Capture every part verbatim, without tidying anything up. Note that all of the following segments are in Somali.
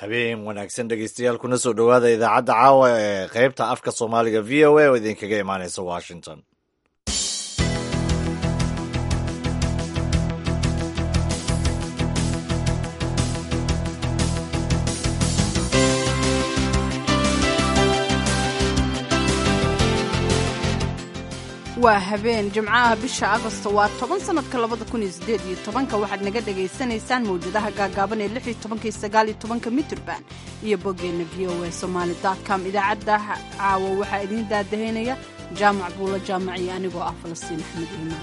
habeen wanaagsan dhegeystayaal kuna soo dhowaada idaacadda caawa ee qaybta afka soomaaliga v o a oo idinkaga imaaneysa washington. waa habeen jimcaha bisha agosto waa toban sanadka labada kun iyo sideed iyo tobanka waxaad naga dhagaysanaysaan mawjadaha gaagaaban ee lix iyo tobanka iyo sagaal iyo tobanka mitirban iyo boggeena v o a somali dot com. idaacadda caawa waxaa idiin daadahaynaya jaamac buulo jaamac iyo anigoo ah falastiin axmed iimaan.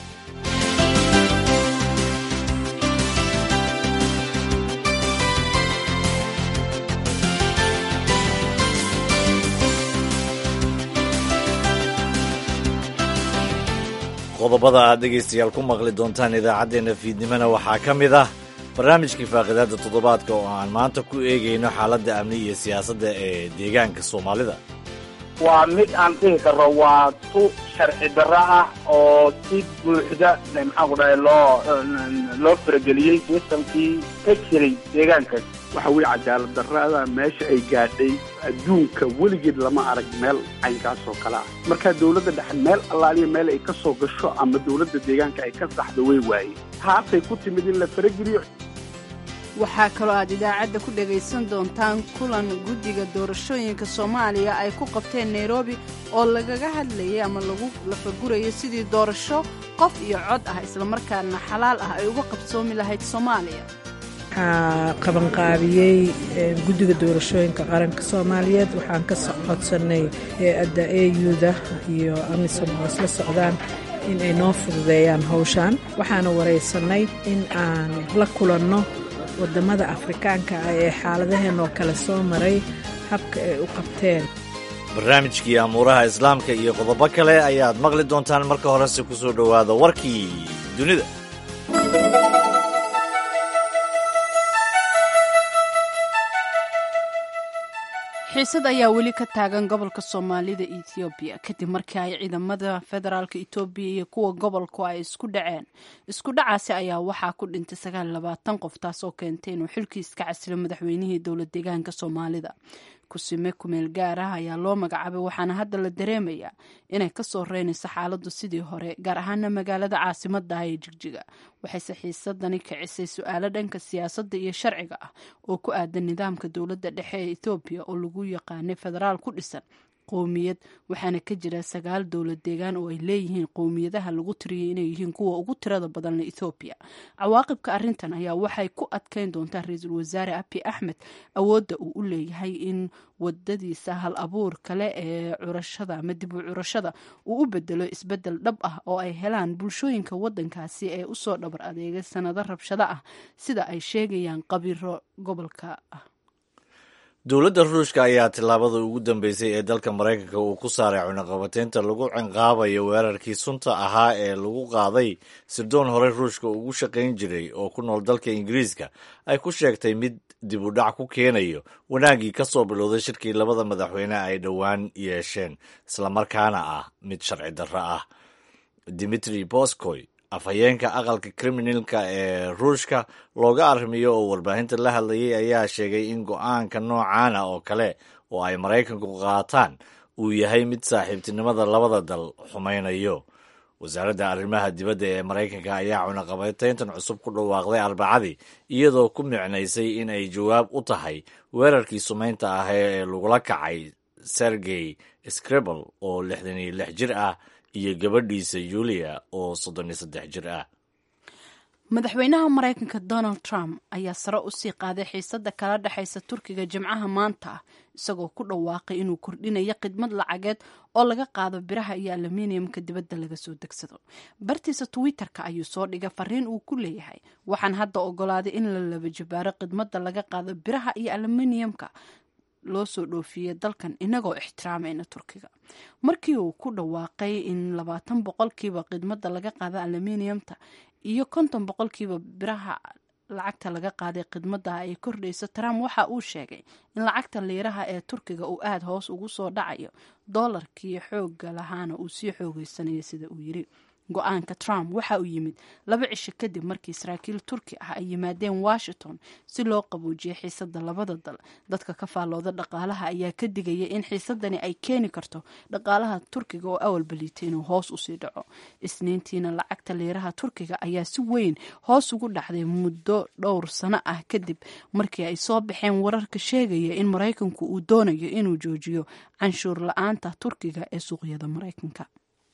qodobada aad dhegaystayaal ku maqli doontaan idaacaddeenna fiidnimona waxaa ka mid ah barnaamijkii faaqidaadda toddobaadka oo aan maanta ku eegayno xaaladda amni iyo siyaasadda ee deegaanka soomaalida. waa mid aan dhihi karro waa tu sharci darro ah oo si buuxda maxaanku dhahay loo loo farageliyey sistamkii ka jiray deegaankaas. waxa weye cadaalad darrada meesha ay gaadhay adduunka weligeed lama arag meel caynkaas oo kale ah. markaa dawladda dhexe meel allaaliya meel ay ka soo gasho ama dawladda deegaanka ay ka saxdo way waaye taasay ku timid in la farageliyo. waxaa kaloo aad idaacadda ku dhagaysan doontaan kulan guddiga doorashooyinka soomaaliya ay ku qabteen nairobi oo lagaga hadlayay ama lagu lafagurayo sidii doorasho qof iyo cod ah islamarkaana xalaal ah ay uga qabsoomi lahayd soomaaliya. waxaa qabanqaabiyey guddiga doorashooyinka qaranka soomaaliyeed. waxaan ka codsannay hay-adda a u-da iyo amisom oo isla socdaan in ay noo fududeeyaan hawshaan. waxaana waraysannay in aan la kulanno waddamada afrikaanka ah ee xaaladaheenoo kale soo maray habka ay u qabteen. barnaamijkii amuuraha islaamka iyo qodobo kale ayaad maqli doontaan. marka horese ku soo dhowaada warkii dunida. xiisad ayaa weli ka taagan gobolka soomaalida ethoobiya kadib markii ay ciidamada federaalka etoobiya iyo kuwa gobolku ay isku dhaceen. isku dhacaasi ayaa waxaa ku dhintay sagaal iyo labaatan qof, taasoo keentay inuu xilkiis ka casilo madaxweynihii dowlad deegaanka soomaalida. kusime kumeel gaar ah ayaa loo magacaabay, waxaana hadda la dareemayaa inay ka soo reynayso xaaladdu sidii hore, gaar ahaana magaalada caasimadda ah ee jigjiga. waxayse xiisadani kicisay su-aalo dhanka siyaasadda iyo sharciga ah oo ku aadan nidaamka dowladda dhexe ee etoobiya oo lagu yaqaanay federaal ku dhisan qowmiyad. waxaana ka jira sagaal dowlad deegaan oo ay leeyihiin qowmiyadaha lagu tiriyay inay yihiin kuwa ugu tirada badan ee ethoobiya. cawaaqibka arrintan ayaa waxay ku adkeyn doontaa ra-iisul wasaare abi axmed awoodda uu u leeyahay in wadadiisa hal abuur kale ee curashada ama dib u curashada uu u bedelo isbedel dhab ah oo ay helaan bulshooyinka wadankaasi ee usoo dhabar adeegay sanado rabshado ah sida ay sheegayaan qabiiro gobolka ah. dowladda ruushka ayaa tillaabada ugu dambeysay ee dalka maraykanka uu ku saaray cunaqabateynta lagu cinqaabayo weerarkii sunta ahaa ee lagu qaaday sirdoon horey ruushka ugu shaqayn jiray oo ku nool dalka ingiriiska ay ku sheegtay mid dib u dhac ku keenayo wanaaggii ka soo bilowday shirkii labada madaxweyne ay dhowaan yeesheen, islamarkaana ah mid sharci darro ah. dimitri boskoy, afhayeenka aqalka kriminalka ee ruushka looga arrimiyo oo warbaahinta la hadlayay, ayaa sheegay in go-aanka noocaana oo kale oo ay maraykanku qaataan uu yahay mid saaxiibtinimada labada dal xumaynayo. wasaaradda arrimaha dibadda ee maraykanka ayaa cunaqabateyntan cusub ku dhawaaqday arbacadii, iyadoo ku micnaysay in ay jawaab u tahay weerarkii sumaynta ah ee lagula kacay sergey scribal oo lixdan iyo lix jir ah iyo gabadhiisa yulia oo soddon iyo saddex jir ah. madaxweynaha maraykanka donald trump ayaa sare u sii qaaday xiisadda kala dhexaysa turkiga jimcaha maanta ah, isagoo ku dhawaaqay inuu kordhinayo khidmad lacageed oo laga qaado biraha iyo aluminiyamka dibadda laga soo degsado. bartiisa twitter-ka ayuu soo dhigay fariin uu ku leeyahay, waxaan hadda ogolaaday in la laba jabaaro khidmadda laga qaado biraha iyo aluminiyamka loo soo dhoofiyey dalkan inagoo ixtiraamayna turkiga. markii uu ku dhawaaqay in labaatan boqolkiiba khidmadda laga qaado aluminiyamta iyo konton boqolkiiba biraha lacagta laga qaaday khidmadda ay kordhayso, Trump waxa uu sheegay in lacagta liiraha ee turkiga uu aad hoos ugu soo dhacayo, doolarkii xoogga lahaana uu sii xoogeysanayo sida uu yiri. go-aanka trump waxa uu yimid laba cisho kadib markii saraakiil turki ah ay yimaadeen washington si loo qaboojiyay xiisada labada dal. dadka ka faallooda dhaqaalaha ayaa ka digaya in xiisadani ay keeni karto dhaqaalaha turkiga oo awalba liitay inuu hoos usii dhaco. isniintiina lacagta liiraha turkiga ayaa si weyn hoos ugu dhacday muddo dhowr sano ah kadib markii ay soo baxeen wararka sheegaya in maraykanku uu doonayo inuu joojiyo canshuur la-aanta turkiga ee suuqyada maraykanka.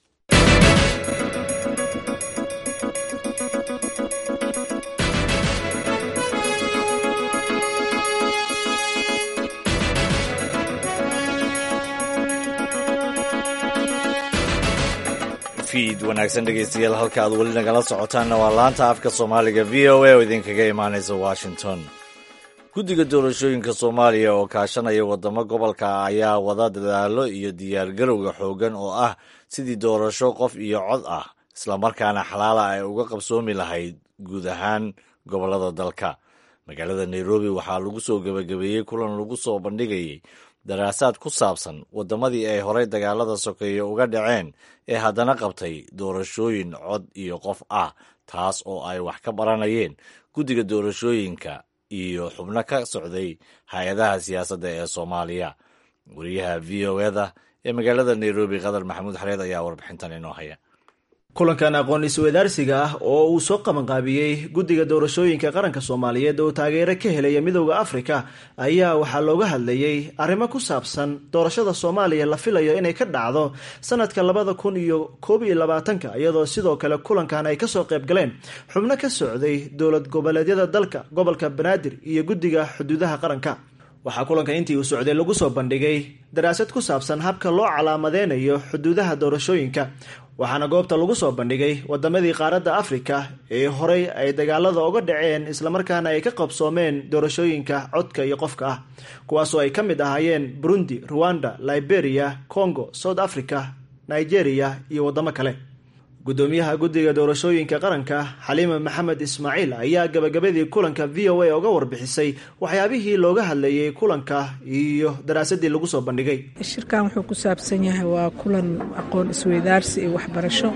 fiid wanaagsan dhegaystayaal, halka aad weli nagala socotaanna waa laanta afka soomaaliga v o a oo idinkaga imaanaysa washington. guddiga doorashooyinka soomaaliya oo kaashanaya wadamo gobolka ayaa wada dadaalo iyo diyaargarowga xoogan oo ah sidii doorasho qof iyo cod ah islamarkaana xalaala ay uga qabsoomi lahayd guud ahaan gobolada dalka. magaalada nairobi waxaa lagu soo gebagabeeyey kulan lagu soo bandhigayay daraasaad ku saabsan wadamadii ay horey dagaalada sokeeye uga dhaceen ee haddana qabtay doorashooyin cod iyo qof ah, taas oo ay wax ka baranayeen guddiga doorashooyinka iyo xubno ka socday hay-adaha siyaasadda ee soomaaliya. wariyaha v o eda ee magaalada nairobi qadar maxamuud xareed ayaa warbixintan inoo haya. kulankan aqoon isweydaarsiga ah oo uu soo qabanqaabiyey guddiga doorashooyinka qaranka soomaaliyeed oo taageero ka helaya midowda afrika ayaa waxaa looga hadlayey arrimo ku saabsan doorashada soomaaliya la filayo inay ka dhacdo sanadka labada kun iyo koob iyo labaatanka, iyadoo sidoo kale kulankan ay kasoo qayb galeen xubno ka socday dowlad goboleedyada dalka, gobolka banaadir iyo guddiga xuduudaha qaranka. waxaa kulanka intii uu socday lagu soo bandhigay daraasad ku saabsan habka loo calaamadeynayo xuduudaha doorashooyinka, waxaana goobta lagu soo bandhigay wadamadii qaaradda afrika ee horey ay dagaalada uga dhaceen islamarkaana ay ka qabsoomeen doorashooyinka codka iyo qofka ah, kuwaasoo ay ka mid ahaayeen burundi, ruwanda, liberia, congo, south africa, nigeria iyo wadamo kale. gudoomiyaha guddiga doorashooyinka qaranka xaliima maxamed ismaaciil ayaa gabagabadii kulanka v o a uga warbixisay waxyaabihii looga hadlayay kulanka iyo daraasadii lagu soo bandhigay. shirkan wuxuu ku saabsan yahay waa kulan aqoon isweydaarsi iyo waxbarasho.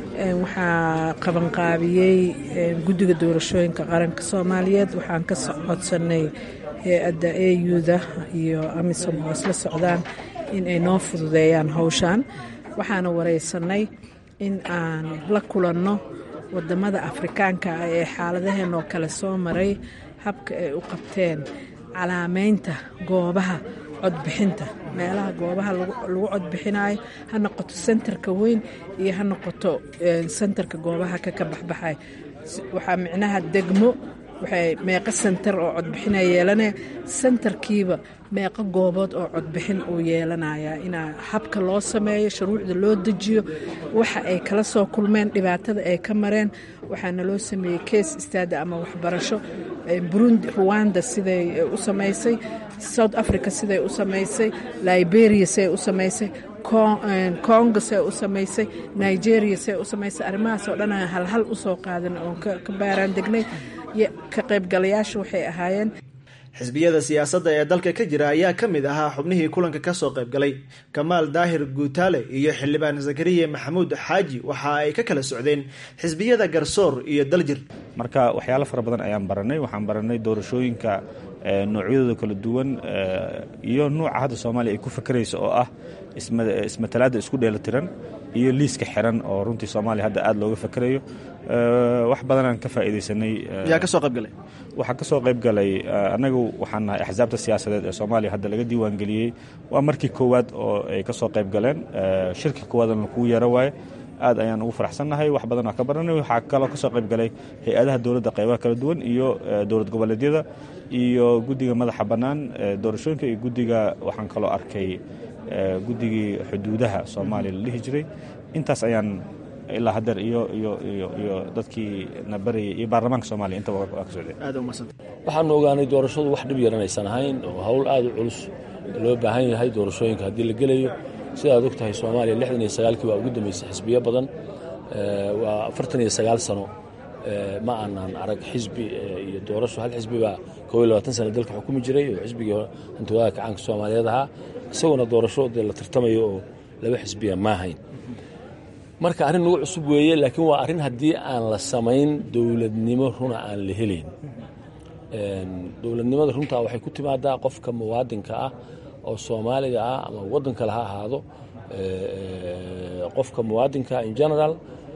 waxaa qabanqaabiyey guddiga doorashooyinka qaranka soomaaliyeed. waxaan ka codsanay hay-adda a u-da iyo amisom oo isla socdaan in ay noo fududeeyaan howshaan. waxaana wareysanay in aan la kulanno wadamada afrikaanka ah ee xaaladaheen oo kale soo maray, habka ay u qabteen calaameynta goobaha codbixinta, meelaha goobaha lagu codbixinayo, ha noqoto sentarka weyn iyo ha noqoto sentarka goobaha kaka baxbaxay. waxaa micnaha degmo waxay meeqa sentar oo codbixina yeelanaya, sentarkiiba meeqa goobood oo codbixin uu yeelanayaa. inaa habka loo sameeyo, shuruucda loo dejiyo, waxa ay kala soo kulmeen, dhibaatada ay ka mareen. waxaana loo sameeyey case study ama waxbarasho. burundi, ruwanda siday u samaysay, south africa siday u samaysay, liberia siday u samaysay, congo siday u samaysay, nigeria siday u samaysay. arrimahaas oo dhan halhal usoo qaadan oo ka baaraan degnay. ka qaybgalayaasha waxay ahaayeen xisbiyada siyaasadda ee dalka ka jira ayaa ka mid ahaa xubnihii kulanka ka soo qaybgalay. kamaal daahir guutaale iyo xildhibaan zakariya maxamuud xaaji waxa ay ka kala socdeen xisbiyada garsoor iyo daljir. marka waxyaalo fara badan ayaan baranay. waxaan baranay doorashooyinka noocyadooda kala duwan iyo nuuca hadda soomaaliya ay ku fakerayso oo ah ismatalaada isku dheelatiran iyo liiska xiran oo runtii soomaaliya hadda aada looga fakerayo. wax badanaan ka faa'iidaysanay. yaa ka soo qayb galay? waxaa ka soo qayb galay annagu waxaan nahay axsaabta siyaasadeed ee soomaaliya hadda laga diiwaan geliyey. waa markii koowaad oo ay ka soo qayb galeen. shirkii koowaadna lakugu yeero waaye. aad ayaan ugu faraxsannahay. wax badan waa ka baranay. waxaa kaloo ka soo qayb galay hay-adaha dowladda qaybaha kala duwan iyo dowlad goboleedyada iyo guddiga madaxa bannaan doorashooyinka iyo guddiga waxaan kaloo arkay guddigii xuduudaha soomaaliya la dhihi jiray. intaas ayaan ilaa hadeer iyo iyo iyo iyo dadkii na barayay iyo baarlamaanka soomaaliya intaba waa ka socday. aad u mahadsan. waxaanu ogaanay doorashadu wax dhib yaranaysan ahayn oo hawl aad u culus loo baahan yahay doorashooyinka haddii la gelayo. sidaad og tahay soomaaliya lixdan iyo sagaalkii waa ugu dambeysay xisbiyo badan. waa afartan iyo sagaal sano ma aanan arag xisbi iyo doorasho. hal xisbi baa kow iyo labaatan sano dalka xukumi jiray oo xisbigii hantiwadaha kacaanka soomaaliyeed ahaa. isaguna doorasho dee la tartamayo oo laba xisbiya ma ahayn. marka arrin nagu cusub weeye laakiin waa arrin haddii aan la samayn dowladnimo runa aan la helayn dowladnimada runtaa waxay ku timaadaa qofka muwaadinka ah oo soomaaliga ah ama waddan kale ha ahaado qofka muwaadinka in general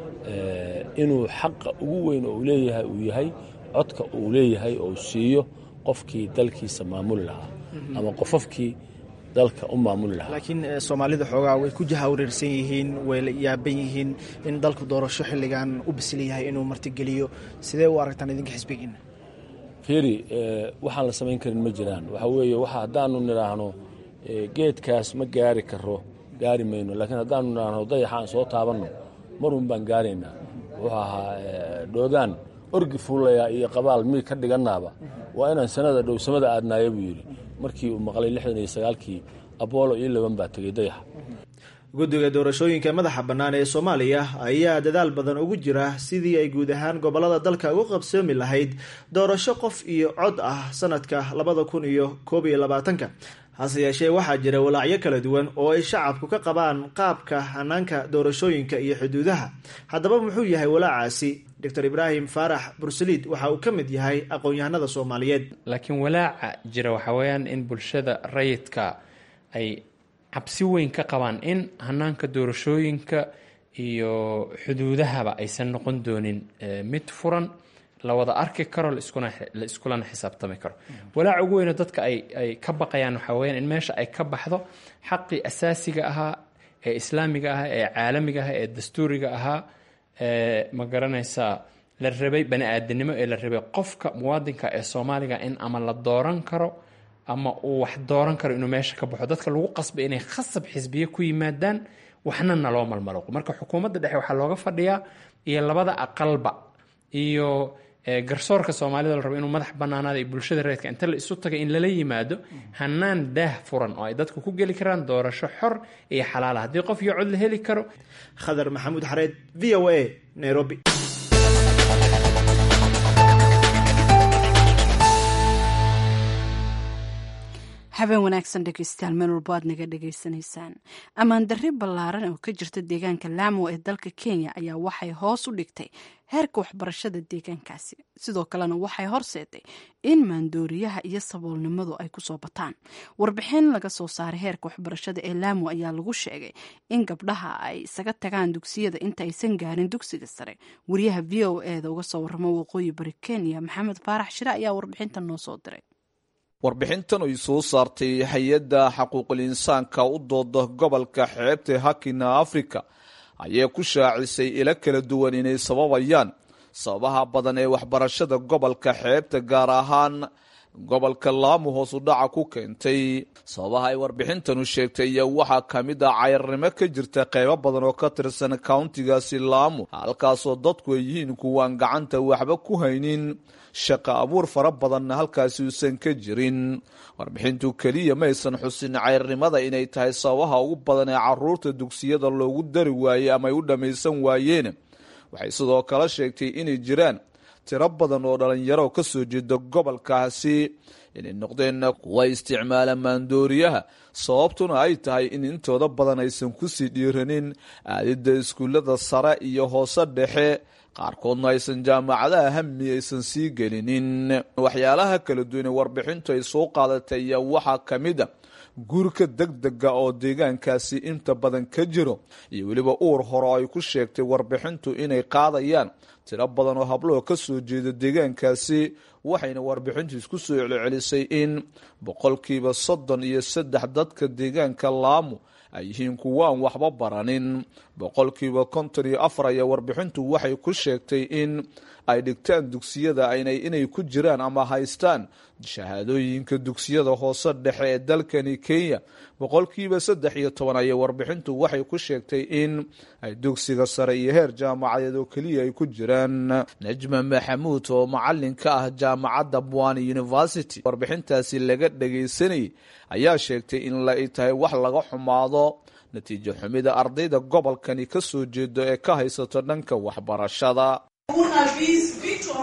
inuu xaqa ugu weyn oo uu leeyahay uu yahay codka uu leeyahay oo siiyo qofkii dalkiisa maamuli lahaa ama qofafkii dalka u maamuli lahaa laakiin soomaalida xoogaa way ku jahawreersan yihiin way la yaaban yihiin in dalku doorasho xilligan u bisil yahay inuu martigeliyo sidee u aragtaan idinka xisbigiina fiiri waxaan la samayn karin ma jiraan waxaa weeye waxa haddaanu nidhaahno geedkaas ma gaari karo gaari mayno laakiin haddaanu nidhaahno dayaxa aan soo taabanno marun baan gaaraynaa wuxuu ahaa dhoogaan orgi fuulaya iyo qabaal mii ka dhigannaaba waa inaan sanada dhowsamada aadnaaya buu yidhi markii uu maqlay lixdan iyo sagaalkii abolo iyo laban baa tegey dayaxa guddiga doorashooyinka madaxa bannaan ee soomaaliya ayaa dadaal badan ugu jira sidii ay guud ahaan gobolada dalka ugu qabsoomi lahayd doorasho qof iyo cod ah sanadka labada kun iyo koob iyo labaatanka hase yeeshee waxaa jira walaacyo kala duwan oo ay shacabku ka qabaan qaabka hanaanka doorashooyinka iyo xuduudaha haddaba muxuu yahay walaacaasi doctor ibraahim faarax bursaliid waxa uu ka mid yahay aqoon-yahanada soomaaliyeed laakiin walaaca jira waxaa weeyaan in bulshada rayidka ay cabsi weyn ka qabaan in hanaanka doorashooyinka iyo xuduudahaba aysan noqon doonin mid furan la wada arki karo la iskulana xisaabtami karo walaaca ugu weyno dadka ay ka baqayaan waxaa weyaan in meesha ay ka baxdo xaqii asaasiga ahaa ee islaamiga ahaa ee caalamiga ahaa ee dastuuriga ahaa ma garanaysaa la rabay bani aadanimo ee la rabay qofka muwaadinka ee soomaaliga in ama la dooran karo ama uu wax dooran karo inuu meesha ka baxo dadka lagu qasbay inay khasab xisbiye ku yimaadaan waxna naloo malmalaqo marka xukuumadda dhexe waxaa looga fadhiyaa iyo labada aqalba iyo garsoorka soomaalida la rabo inuu madax banaanaada iyo bulshada reedka inta la isu tagay in lala yimaado hanaan daah furan oo ay dadku ku geli karaan doorasho xor iyo xalaala haddii qof iyo cod la heli karo khadar maxamuud xareed v o a nairobi habeen wanaagsan dhegeystayaal meel walbo aad naga dhegaysanaysaan ammaan darri ballaaran oo ka jirta deegaanka laamo ee dalka kenya ayaa waxay hoos u dhigtay heerka waxbarashada deegaankaasi sidoo kalena waxay horseeday in maandooriyaha iyo saboolnimadu ay kusoo bataan warbixin laga soo saaray heerka waxbarashada ee laamo ayaa lagu sheegay in gabdhaha ay isaga tagaan dugsiyada inta aysan gaarin dugsiga sare wariyaha v o eda uga soo waramo waqooyi bari kenya maxamed faarax shire ayaa warbixinta noo soo diray warbixintan ay soo saartay hay-adda xaquuqul insaanka u dooda gobolka xeebta hakina africa ayaa ku shaacisay ilo kala duwan inay sababayaan sababaha badan ee waxbarashada gobolka xeebta gaar ahaan gobolka Lamu hoos u dhaca ku keentay sababaha ay warbixintanu sheegtay ayaa waxaa ka mid ah cayrnimo ka jirta qaybo badan oo ka tirsan countigaasi Lamu halkaasoo dadku ay yihiin kuwaan gacanta waxba ku haynin shaqa abuur fara badanna halkaasi uusan ka jirin warbixintu keliya maysan xusin cayrnimada inay tahay sababaha ugu badan ee caruurta dugsiyada loogu dari waayey ama ay u dhammaysan waayeen waxay sidoo kale sheegtay inay jiraan tiro badan oo dhalinyaro ka soo jeeda gobolkaasi inay noqdeen kuwa isticmaala maandooriyaha sababtuna ay tahay in intooda badan aysan kusii dhiiranin aadidda iskuullada sare iyo hoose dhexe qaarkoodna aysan jaamacadaha hami aysan sii gelinin waxyaalaha kala duwan ee warbixintu ay soo qaadatay ayaa waxaa ka mid a guurka degdega oo deegaankaasi inta badan ka jiro iyo weliba uur hore ay ku sheegtay warbixintu inay qaadayaan tiro badan oo habloho ka soo jeeda deegaankaasi waxayna warbixintu isku soo celcelisay in boqolkiiba soddon iyo saddex dadka deegaanka Lamu ay yihiin kuwaan waxba baranin boqolkiiba konton iyo afar ayaa warbixintu waxay ku sheegtay in ay dhigtaan dugsiyada aynay inay ku jiraan ama haystaan shahaadooyinka dugsiyada hoose dhexe ee dalkani Kenya boqolkiiba saddex iyo toban ayaa warbixintu waxay ku sheegtay in ay dugsiga sare iyo heer jaamacadeed oo keliya ay ku jiraan Najma Maxamuud oo macallin ka ah jaamacadda Bwani University warbixintaasi laga dhageysanay ayaa sheegtay in la tahay wax laga xumaado natiijo xumida ardayda gobolkani ka soo jeedo ee ka haysato dhanka waxbarashada Kuna vitu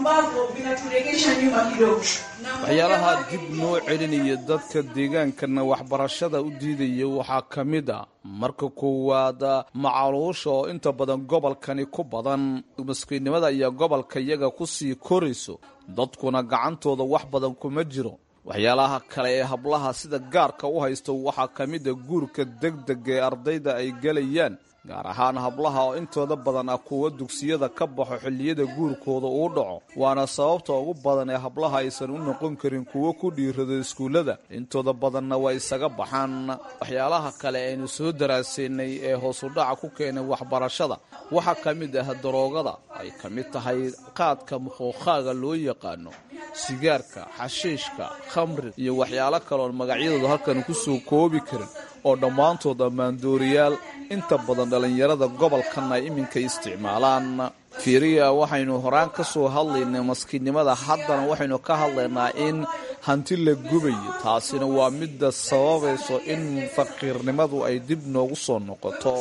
waxyaalaha dib noo celinaya dadka deegaankana waxbarashada u diidaya waxaa ka mid a marka koowaad macaluusha oo inta badan gobolkani ku badan maskiinnimada ayaa gobolka iyaga ku sii korayso dadkuna gacantooda wax badan kuma jiro waxyaalaha kale ee hablaha sida gaarka u haysto waxaa ka mid a guurka degdega ee ardayda ay gelayaan gaar ahaan hablaha oo intooda badan ah kuwa dugsiyada ka baxo xilliyada guurkooda uu dhaco waana sababta ugu badan ee hablaha aysan u noqon karin kuwo ku dhiirado iskuullada intooda badanna waa isaga baxaan waxyaalaha kale aynu soo daraasaynay ee hoos u dhaca ku keenay waxbarashada waxaa ka mid ah daroogada ay ka mid tahay qaadka muquuqaaga loo yaqaano sigaarka xashiishka khamri iyo waxyaalo kaleoon magacyadooda halkan ku soo koobi karin oo dhammaantood ammaandooriyaal inta badan dhallinyarada gobolkan ay iminka isticmaalaan fiiriya waxaynu horaan ka soo hadlaynay maskiinnimada haddana waxaynu ka hadlaynaa in hanti la gubayo taasina waa midda sababayso in faqiirnimadu ay dib noogu soo noqoto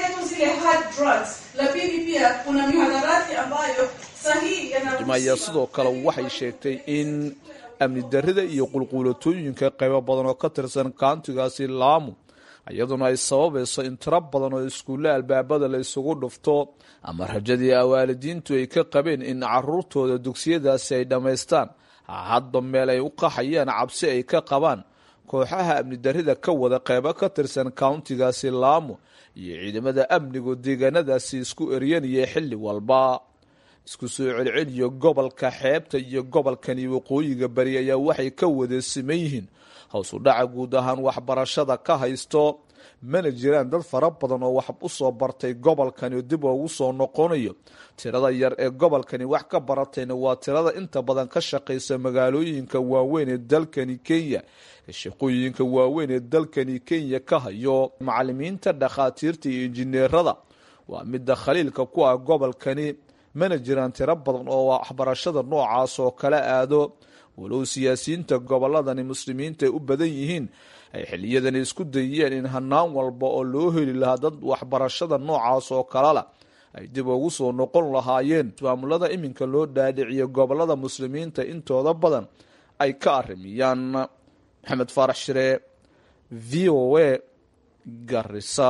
ayaa sidoo kale waxay sheegtay in amni darrida iyo qulquulatooyinka qaybo badan oo ka tirsan kauntigaasi Lamu iyaduna ay sababayso in tiro badan oo iskuulle albaabada la isugu dhufto ama rajadii waalidiintu ay ka qabeen in caruurtooda dugsiyadaasi ay dhammaystaan hadba meel ay u qaxayaan cabsi ay ka qabaan kooxaha amni darrida ka wada qaybo ka tirsan kauntigaasi Lamu iyo ciidamada amniga deegaanadaasi isku eryanaya xilli walba isku soo celceliyo gobolka xeebta iyo gobolkani waqooyiga bari ayaa waxay ka wada siman yihiin hoos u dhaca guud ahaan waxbarashada ka haysto mana jiraan dad fara badan oo wax u soo bartay gobolkani dib ugu soo noqonayo tirada yar ee gobolkani wax ka baratayna waa tirada inta badan ka shaqeysa magaalooyinka waaweyn ee dalkani Kenya shaqooyinka waaweyn ee dalkani Kenya ka hayo macallimiinta dhakhaatiirta iyo injineerada waa mid khaliilka ku ah gobolkani mana jiraan tiro badan oo waxbarashada noocaas oo kala aado walow siyaasiyiinta goboladani muslimiinta ay u badan yihiin ay xiliyadan isku dayeen in hanaan walba oo loo heli lahaa dad waxbarashada noocaas oo kala la ay dib ugu soo noqon lahaayeen maamulada iminka loo dhaadhiciyo gobolada muslimiinta intooda badan ay ka arrimiyaan maxamed faarax shire V O A Garissa.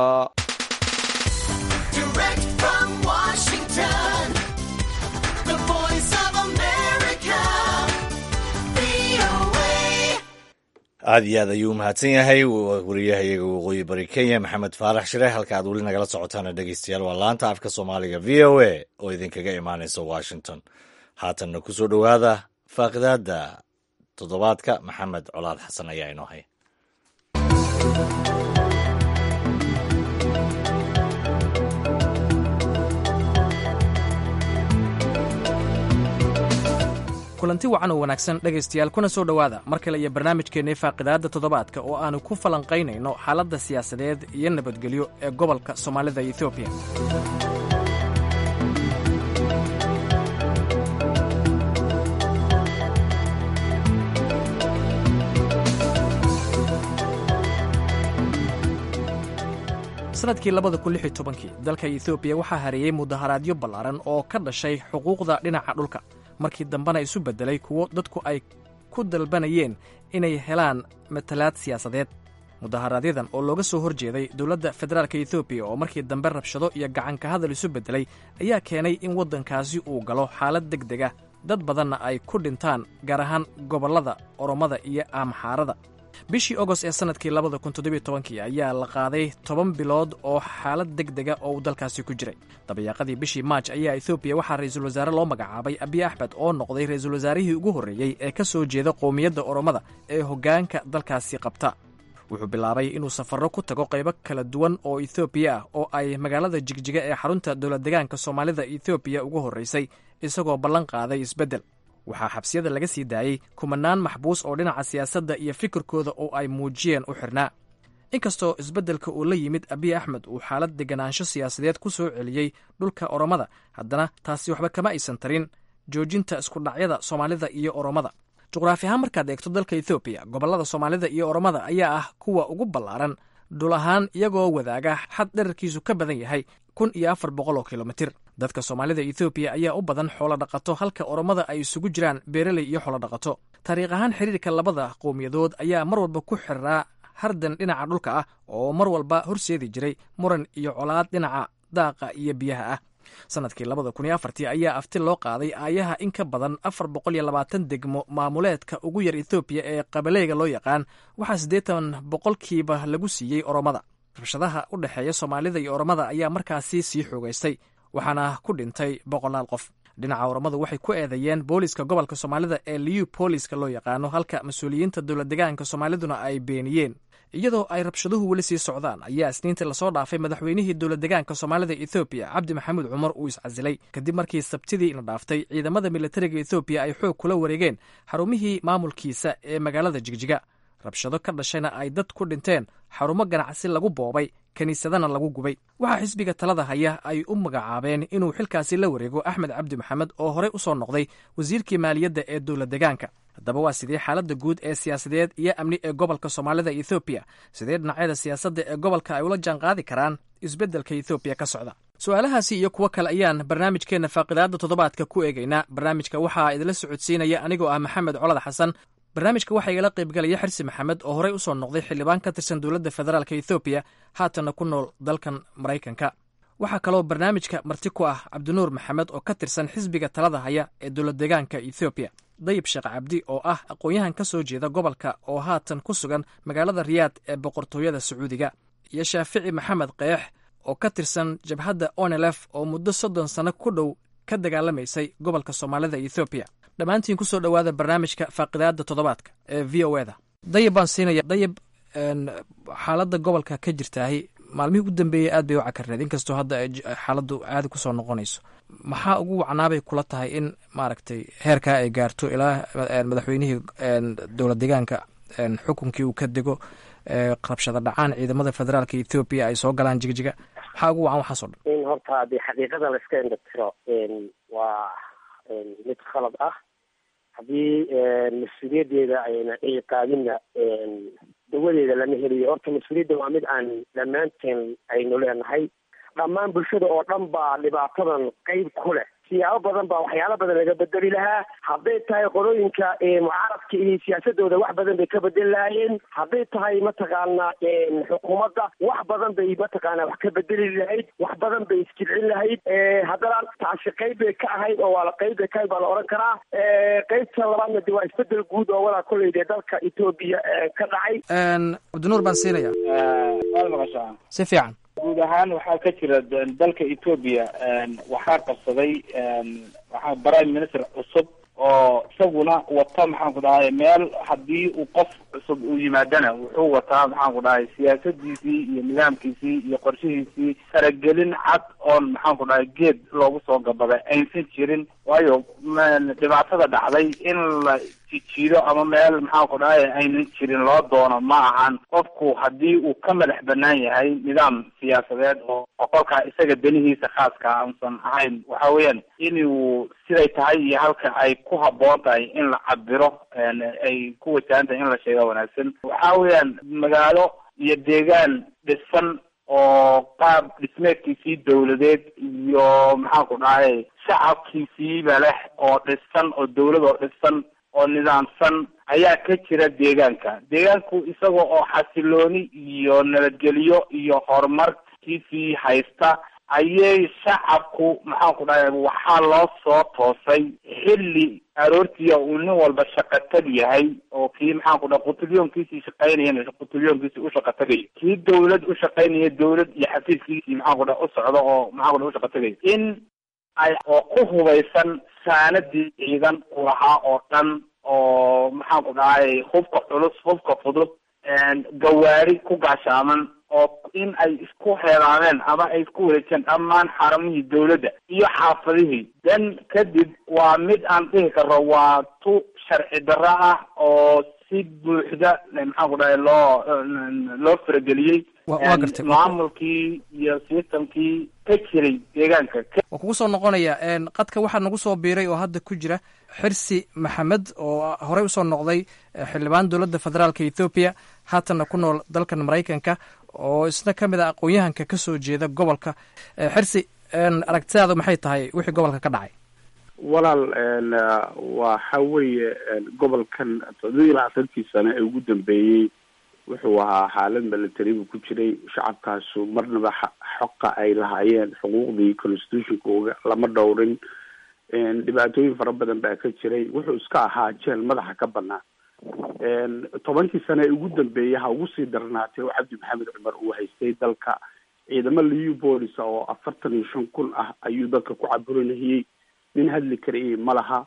Direct from Washington, the voice of America, V O A. aad iyo aad ayuu mahadsan yahay wariyahayaga waqooyi bari Kenya maxamed faarax shire halka aad weli nagala socotaan dhegeystayaal waa laanta afka Soomaaliga V O A oo idinkaga imaanaysa Washington haatanna ku soo dhawaada faaqidaada toddobaadka maxamed colaad xasan ayaa inoo hay kulanti wacan oo wanaagsan dhegaystayaal kuna soo dhowaada mar kale iyo barnaamijkeennii faaqidaadda toddobaadka oo aannu ku falanqaynayno xaaladda siyaasadeed iyo nabadgelyo ee gobolka soomaalida etoobiya sanadkii labada kun lix iyo tobankii dalka etoobiya waxaa hareeyey mudaharaadyo ballaaran oo ka dhashay xuquuqda dhinaca dhulka markii dambena isu beddelay kuwo dadku ay ku dalbanayeen inay helaan matalaad siyaasadeed mudaharaadyaddan oo looga soo hor jeeday dowladda federaalka etoobiya oo markii dambe rabshado iyo gacanka hadal isu beddelay ayaa keenay in waddankaasi uu galo xaalad deg deg ah dad badanna ay ku dhintaan gaar ahaan gobollada oromada iyo amxaarada bishii ogost ee sanadkii labada kun toddobiyo tobankii ayaa la qaaday toban bilood oo xaalad deg dega oo uu dalkaasi ku jiray dabayaaqadii bishii maaj ayaa etoobiya waxaa ra-iisul wasaare loo magacaabay abiy axmed oo noqday ra-iisul wasaarihii ugu horreeyey ee ka soo jeeda qowmiyadda oromada ee hoggaanka dalkaasi qabta wuxuu bilaabay inuu safarro ku tago qaybo kala duwan oo etoobiya ah oo ay magaalada jigjiga ee xarunta dowlad degaanka soomaalida etoobiya ugu horraysay isagoo ballan qaaday isbeddel waxaa xabsiyada laga sii daayey kumanaan maxbuus oo dhinaca siyaasadda iyo fikirkooda oo ay muujiyeen u xidhnaa inkastoo isbeddelka uu la yimid abiy axmed uu xaalad deganaansho siyaasadeed ku soo celiyey dhulka oromada haddana taasi waxba kama aysan tarin joojinta iskudhacyada soomaalida iyo oromada juqraafi ahaan markaad eegto dalka etoobiya gobollada soomaalida iyo oromada ayaa ah kuwa ugu ballaaran dhul ahaan iyagoo wadaaga xad dherarkiisu ka badan yahay kun iyo afar boqol oo kilomitir dadka soomaalida ethoobiya ayaa u badan xoolo dhaqato halka oromada ay isugu jiraan beeraley iyo xoolo dhaqato taariikh ahaan xiriirka labada qowmiyadood ayaa mar walba ku xiriraa hardan dhinaca dhulka ah oo mar walba horseedi jiray muran iyo colaad dhinaca daaqa iyo biyaha ah sanadkii labada kun iyo afartii ayaa afti loo qaaday aayaha in ka badan afar boqol iyo labaatan degmo maamuleedka ugu yar ethoobiya ee qabaleyga loo yaqaan waxaa siddeetan boqolkiiba lagu siiyey oromada rabshadaha u dhexeeya soomaalida iyo oromada ayaa markaasi sii xoogaystay waxaana ku dhintay boqolaal qof dhinaca oromadu waxay ku eedeeyeen booliska gobolka soomaalida ee liu booliska loo yaqaano halka mas-uuliyiinta dowlad degaanka soomaaliduna ay beeniyeen iyadoo ay rabshaduhu weli sii socdaan ayaa isniintii lasoo dhaafay madaxweynihii dowlad degaanka soomaalida ethoobiya cabdi maxamuud cumar uu iscasilay kadib markii sabtidii la dhaaftay ciidamada militariga ethoobiya ay xoog kula wareegeen xarumihii maamulkiisa ee magaalada jigjiga rabshado ka dhashayna ay dad ku dhinteen xarumo ganacsi lagu boobay kiniisadana lagu gubay waxaa xisbiga talada haya ay u magacaabeen inuu xilkaasi la wareego axmed cabdi maxamed oo horey u soo noqday wasiirkii maaliyadda ee dowlad degaanka haddaba waa sidee xaaladda guud ee siyaasadeed iyo amni ee gobolka soomaalida ethoobiya sidee dhinacyada siyaasadda ee gobolka ay ula jaan qaadi karaan isbeddelka ethoobiya ka socda su-aalahaasi iyo kuwo kale ayaan barnaamijkeenna faaqidaadda toddobaadka ku eegaynaa barnaamijka waxaa idinla socodsiinaya anigoo ah maxamed colad xasan barnaamijka waxaa igala qaybgalaya xirsi maxamed oo horey u soo noqday xildhibaan ka tirsan dowladda federaalk ethoobiya haatanna ku nool dalkan maraykanka waxaa kaloo barnaamijka marti ku ah cabdinuur maxamed oo ka tirsan xisbiga talada haya ee dowlad degaanka ethoobiya dayib sheekh cabdi oo ah aqoon-yahan ka soo jeeda gobolka oo haatan ku sugan magaalada riyaad ee boqortooyada sacuudiga iyo shaafici maxamed keex oo ka tirsan jabhadda onelef oo muddo soddon sano ku dhow ka dagaalamaysay gobolka soomaalida ethoobiya dhammaantiin kusoo dhowaada barnaamijka faaqidaadda toddobaadka ee v o eda dayib baan siinaya dayib xaaladda gobolka ka jirtaahi maalmihii u dambeeyey aad bay u cakarneed inkastoo hadda xaaladdu caadi kusoo noqonayso maxaa ugu wacnaabay kula tahay in maaragtay heerkaa ay gaarto ilaa madaxweynihii dowlad degaanka xukunkii uu ka dego qabshada dhacaan ciidamada federaalka ethoobiya ay soo galaan jigjiga maxaa ugu wacan waxaasoo dhan in horta haddii xaqiiqada la iska indhatiro waa mid khalad ah haddii mas-uuliyaddeeda ayna ii qaadinna dawadeeda lama heliyo horta mas-uuliyadda waa mid aan dhammaanteen aynu leenahay dhammaan bulshada oo dhan baa dhibaatadan qeyb ku leh siyaabo badan baa waxyaalo badan laga bedeli lahaa hadday tahay qolooyinka mucaaradka iyo siyaasadooda wax badan bay ka bedeli lahaayeen hadday tahay mataqaana xukuumadda wax badan bay mataqaana wax ka bedeli lahayd wax badan bay isjilcin lahayd haddana taasi qeyb bay ka ahayd oo waa la qeyb bay ka ahayd baa la oran karaa qeybta labaadna de waa isbedel guud oo walaa kolleyde dalka etoobiya ka dhacay cabdinuur baan siinaya waad maqashaa si fiican guud ahaan waxaa ka jira dalka etoobiya waxaa qabsaday waxaa prime minister cusub oo isaguna wata maxaan ku dhahay meel haddii uu qof cusub uu yimaadana wuxuu wataa maxaan ku dhahay siyaasadiisii iyo nidaamkiisii iyo qorshihiisii faragelin cad oon maxaan ku dhahay geed loogu soo gabaday aysan jirin waayo dhibaatada dhacday in la jijiido ama meel maxaan ku dhahay aynan jirin loo doono ma ahan qofku haddii uu ka madax banaan yahay nidaam siyaasadeed oo qolkaa isaga danihiisa khaaska aansan ahayn waxa weeyaan inuu siday tahay iyo halka ay ku haboon tahay in la cabiro ay ku wajahan tahay in la sheega wanaagsan waxa weeyaan magaalo iyo deegaan dhisan oo qaab dhismeedkiisii dawladeed iyo maxaan ku dhahay shacabkiisiiba leh oo dhisan oo dawlad oo dhisan oo nidaamsan ayaa ka jira deegaanka deegaanku isaga oo xasilooni iyo nabadgelyo iyo horumarkiisii haysta ayay shacabku maxaan ku dhahay waxaa loo soo toosay xilli aroortiya uu nin walba shaqatag yahay oo kii maxaan ku dhahay qutilyoonkiisii shaqaynayana qutilyoonkiisii u shaqatagayo kii dawlad u shaqaynaya dawlad iyo xafiiskiisii maxaan ku dhahay u socdo oo maxaan ku dhahay u shaqatagayo in ay oo ku hubaysan saanadii ciidan u lahaa oo dhan oo maxaan ku dhahay hubka culus hubka fudud gawaari ku gaashaaman oo in ay isku heelaameen ama ay isku wareejeen dhammaan xaramihii dawladda iyo xaafadihii dan kadib waa mid aan dhihi karo waa tu sharci darro ah oo si buuxda maxaan ku dhahay loo loo farageliyey maamulkii iyo systemkii ka jiray deegaanka waa kugu soo noqonaya qadka waxaa nagu soo biiray oo hadda ku jira xirsi maxamed oo horey usoo noqday xildhibaan dowladda federaalka ethoobiya haatanna ku nool dalkan maraykanka oo isna ka mid a aqoon-yahanka ka soo jeeda gobolka xirsi aragtidaadu maxay tahay wixii gobolka ka dhacay? walaal waxa weeye gobolkan toddoba iyo labaatankii sano ee ugu dambeeyey wuxuu ahaa xaalad military buu ku jiray. shacabkaasu marnaba xoqa ay lahaayeen xuquuqdii constitutionka lama dhowrin. dhibaatooyin fara badan baa ka jiray. wuxuu iska ahaa jeel madaxa ka banaan. tobankii sano ee ugu dambeeyey ha ugu sii darnaatay oo cabdi maxamed cumar uu haystay dalka. ciidamo liu boolice oo afartan iyo shan kun ah ayuu dalka ku caburinayay. nin hadli karayay ma laha.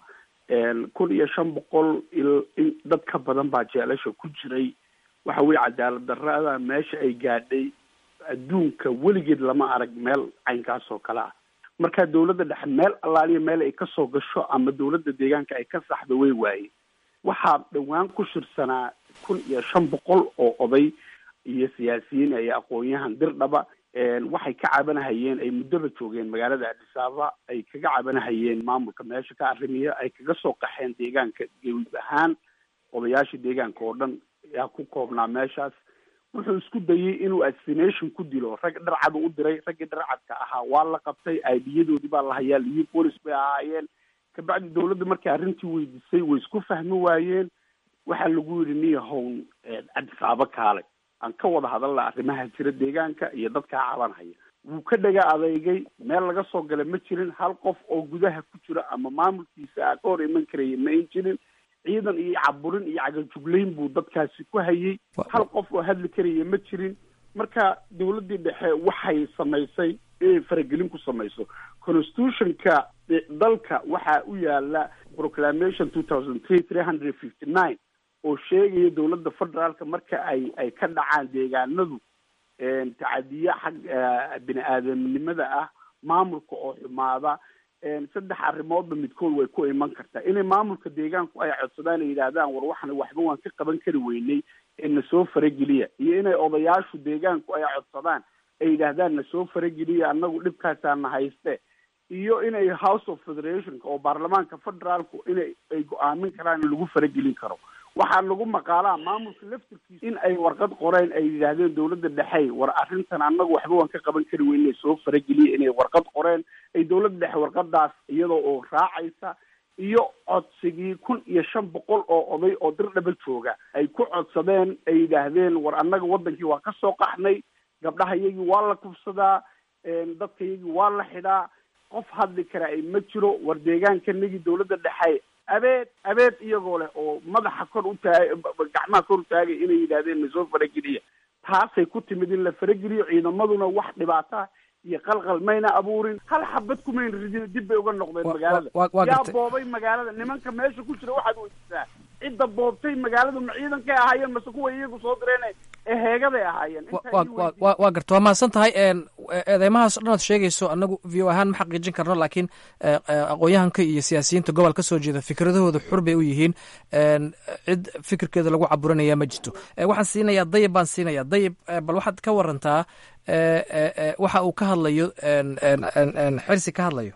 kun iyo shan boqol in dad ka badan baa jeelasha ku jiray. waxa weye cadaalad darada meesha ay gaadhay adduunka weligeed lama arag meel caynkaas oo kale ah. marka dawladda dhexe meel allaaliya meel ay kasoo gasho ama dawladda deegaanka ay ka saxdo way waaye. waxaa dhowaan ku shirsanaa kun iyo shan boqol oo oday iyo siyaasiyiin iyo aqoon-yahan dirdhaba. waxay ka cabanahayeen ay muddaba joogeen magaalada Addis Ababa. ay kaga cabanahayeen maamulka meesha ka arrimiya. ay kaga soo qaxeen deegaanka gebi ahaan. odayaashii deegaanka oo dhan yaa ku koobnaa meeshaas. wuxuu isku dayay inuu assassination ku dilo. rag dharcad u diray. raggii dharcadka ahaa waa la qabtay. aidiyadoodii baa la hayaa. liyo police bay ahaayeen. kabacdi dawladda markay arrintii weydiisay way isku fahmi waayeen. waxaa lagu yidhi niya hown Addis Ababa kaale aan ka wada hadalna arrimaha jira deegaanka iyo dadkaa cabanhaya. wuu ka dhaga adeegay. meel laga soo galay ma jirin. hal qof oo gudaha ku jira ama maamulkiisa a ka hor iman karaya ma ayn jirin. ciidan iyo caburin iyo cagajuglayn buu dadkaasi ku hayay. hal qof oo hadli karaya ma jirin. marka dawladdii dhexe waxay samaysay inay faragelin ku samayso. constitutionka dalka waxaa u yaala proclamation two thousand three three hundred fifty nine oo sheegaya dawladda federaalka marka ay ay ka dhacaan deegaanadu tacadiye xag bini aadamnimada ah maamulka oo xumaada. saddex arrimoodba midkood way ku iman kartaa. inay maamulka deegaanku ay codsadaan ay yidhaahdaan war waxna waxba waan ka qaban kari weynay na soo farageliya. iyo inay odayaashu deegaanku ay codsadaan ay yidhaahdaan na soo farageliya annagu dhibkaasaana hayste. iyo inay house of federationka oo baarlamaanka federaalku inay ay go-aamin karaan in lagu faragelin karo. waxaa lagu maqaalaa maamulka laftirkiisa in ay warqad qoreen ay yidhaahdeen dawladda dhexe war arrintan annagu waxba waan ka qaban kari weynay soo farageliya. inay warqad qoreen ay dawladda dhexe warqadaas iyadoo oo raacaysa iyo codsigii kun iyo shan boqol oo oday oo dirdhaba jooga ay ku codsadeen ay yidhaahdeen war annaga wadankii waa ka soo qaxnay. gabdhaha iyagii waa la kufsadaa. dadka iyagii waa la xidhaa. qof hadli kara ay ma jiro. war deegaankanagii dawladda dhexe abeed abeed iyagoo leh oo madaxa kor u taagay gacmaha kor u taagay inay yidhaahdeen na soo farageliya. taasay ku timid in la farageliyo. ciidamaduna wax dhibaata iyo qalqal mayna abuurin. hal xabad kumayna ridin. dib bay uga noqdeen magaalada. yaa boobay magaalada. nimanka meesha ku jira waxaad weydiisaa cidda boobtay magaaladu ma ciidankay ahaayeen mase kuwa iyagu soo direen ee heegaday ahaayeen. waa garta waa mahadsan tahay. eedeymahaas o dhan aad sheegayso anagu v o ahaan ma xaqiijin karno laakiin aqoon-yahanka iyo siyaasiyiinta gobol ka soo jeeda fikradahooda xur bay u yihiin. cid fikirkeeda lagu caburanaya ma jirto. waxaan siinayaa dayib baan siinayaa dayib bal waxaad ka warantaa waxa uu ka hadlayo xirsi ka hadlayo.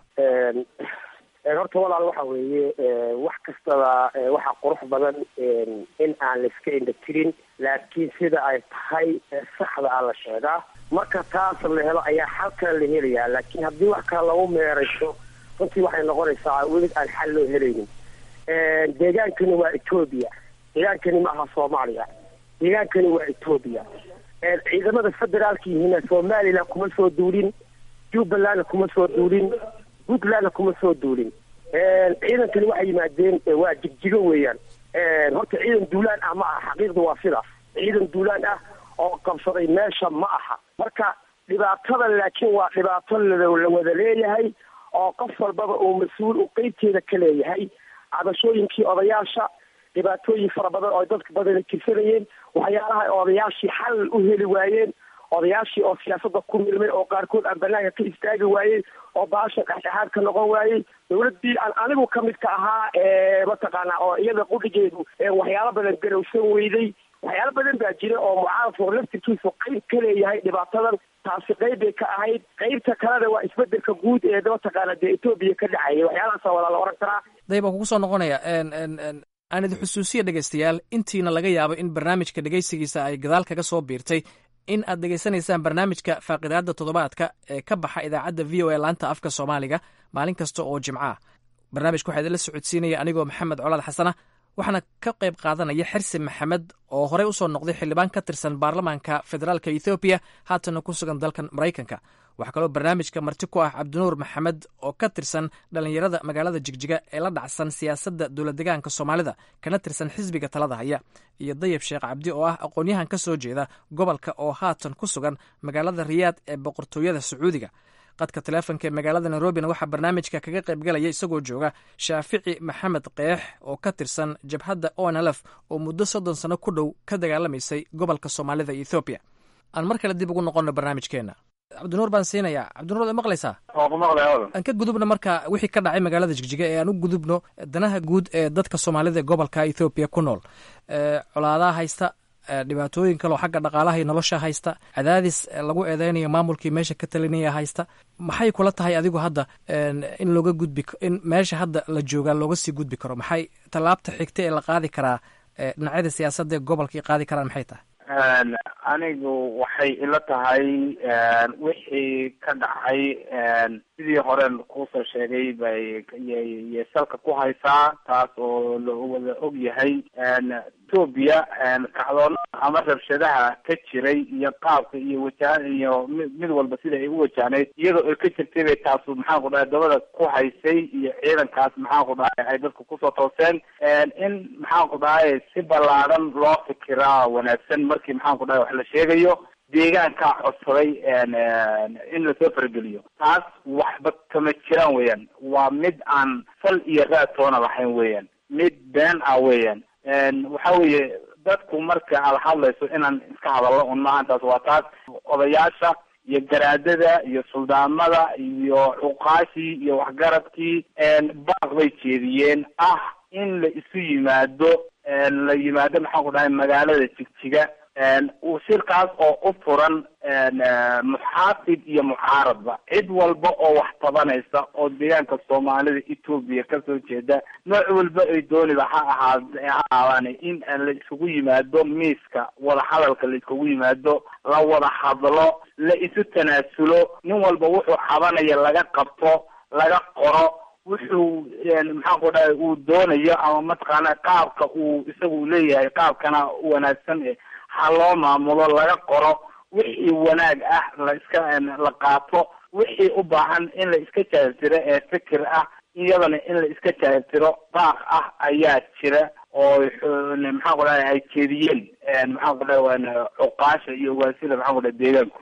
horta walaal waxa weeye wax kastaba waxaa qurux badan in aan la iska indha tirin laakiin sida ay tahay saxda ah la sheegaa. marka taas la helo ayaa xal kale la helayaa. laakiin haddii wax kale lagu meerayso runtii waxay noqonaysaa weli aan xal loo helaynin. deegaankani waa Ethiopia. deegaankani ma aha Soomaaliya. deegaankani waa Ethiopia. ciidamada federaalka yihiin Somaliland kuma soo duulin. Jubbaland kuma soo duulin. puntland kuma soo duulin. ciidankani waxay yimaadeen waa jigjigo weeyaan. horta ciidan duulaan ah ma aha. xaqiiqda waa sidaas. ciidan duulaan ah oo qabsaday meesha ma aha. marka dhibaatada laakiin waa dhibaato la wada leeyahay oo qof walbaba uu mas-uul u qeybteeda ka leeyahay. cabashooyinkii odayaasha dhibaatooyin fara badan oo dadka badan kirsanayeen waxyaalaha odayaashii xal u heli waayeen. odayaashii oo siyaasadda ku milmay oo qaarkood aan banaanka ka istaagi waayey oo baasha dhexdhexaad ka noqon waayey. dawladdii aan anigu kamid ka ahaa mataqaanaa oo iyada qudhigeedu waxyaalo badan garowsan weyday. waxyaalo badan baa jira oo mucaaradka oo laftirkiisu qayb ka leeyahay dhibaatadan. taasi qayb bay ka ahayd. qaybta kalena waa isbedelka guud ee mataqaana dee Ethiopia ka dhacaya. waxyaalahaasa waa la oran karaa. dayib aan kugu soo noqonaya aan idin xusuusiya dhegaystayaal intiina laga yaabo in barnaamijka dhegaysigiisa ay gadaal kaga soo biirtay in aad dhegaysanaysaan barnaamijka faaqidaada toddobaadka ee ka baxa idaacadda v o a laanta afka soomaaliga maalin kasta oo jimco ah. barnaamijka waxaa idinla socodsiinaya anigoo maxamed colaad xasana, waxaana ka qayb qaadanaya xirsi maxamed oo horey usoo noqday xildhibaan ka tirsan baarlamaanka federaalka ethoobiya, haatana ku sugan dalkan maraykanka. waxaa kaloo barnaamijka marti ku ah cabdinuur maxamed oo ka tirsan dhallinyarada magaalada jigjiga ee la dhacsan siyaasadda dowladdegaanka soomaalida, kana tirsan xisbiga talada haya, iyo dayib sheekh cabdi oo ah aqoon-yahan ka soo jeeda gobolka oo haatan ku sugan magaalada riyaad ee boqortooyada sacuudiga. qadka taleefonka ee magaalada nairobina waxaa barnaamijka kaga qaybgalaya isagoo jooga shaafici maxamed keex oo ka tirsan jabhadda o n l f oo muddo soddon sano ku dhow ka dagaalamaysay gobolka soomaalida iyo ethoobiya. aan mar kale dib ugu noqonno barnaamijkeenna. cabdinuur baan siinayaa. cabdinuur, ad maqlaysaa? aan ka gudubno marka wixii ka dhacay magaalada jigjiga ee aan u gudubno danaha guud ee dadka soomaalida ee gobolka ethoobiya ku nool. colaadaha haysta, dhibaatooyin kaleo xagga dhaqaalaha iyo nolosha haysta, cadaadis lagu eedeynayo maamulkii meesha ka talinaya haysta. maxay kula tahay adigu hadda in looga gudbi in meesha hadda la joogaa looga sii gudbi karo? maxay tallaabta xigta ee la qaadi karaa dhinacyada siyaasadda ee gobolka qaadi karaan maxay tahay? anigu waxay ila tahay wixii ka dhacay sidii hore kusoo sheegay bay yay salka ku haysaa, taas oo la wada og yahay. etoobiya kacdoona ama rabshadaha ka jiray iyo qaabka iyo wajahan iyo mid walba sida ay u wajahnayd iyadoo ay ka jirtay bay taasu maxaan ku dhahay dabada ku haysay, iyo ciidankaas maxaan ku dhahay ay dadku kusoo tooseen. in maxaan ku dhahay si ballaaran loo fikiraa wanaagsan markii maxaan ku dhahay wax la sheegayo. deegaankaa codsaday in lasoo farageliyo, taas waxba kama jiraan weeyaan. waa mid aan fal iyo raad toona lahayn weeyaan, mid been ah weeyaan. waxa weeye dadku marka aad hadlayso inaan iska hadallo un maaha, taas waa taas. odayaasha iyo garaadada iyo suldaamada iyo cuqaashii iyo waxgaradkii baaq bay jeediyeen ah in la isu yimaado, la yimaado maxaan ku dhahay magaalada jigjiga. shirkaas oo u furan muxaafid iyo mucaaradba, cid walba oo wax tabanaysa oo deegaanka soomaalida etoobiya kasoo jeeda, nooc walba ay dooniba ha ahaad ha ahaadaan in la isugu yimaado miiska wadahadalka, la isugu yimaado, la wada hadlo, la isu tanaasulo, nin walba wuxuu cabanaya laga qabto, laga qoro wuxuu maxaan ku dhahay uu doonayo, ama mataqaana qaabka uu isagu leeyahay qaabkana wanaagsan ha loo maamulo, laga qoro. wixii wanaag ah la iska la qaato, wixii u baahan in la iska jaajiro ee fikir ah iyadana in la iska jaajiro baaq ah ayaa jira oo maxaan ku dhahay ay jeediyeen maxaan ku dhahay cuqaasha iyo waasida maxaan ku dhahay deegaanku.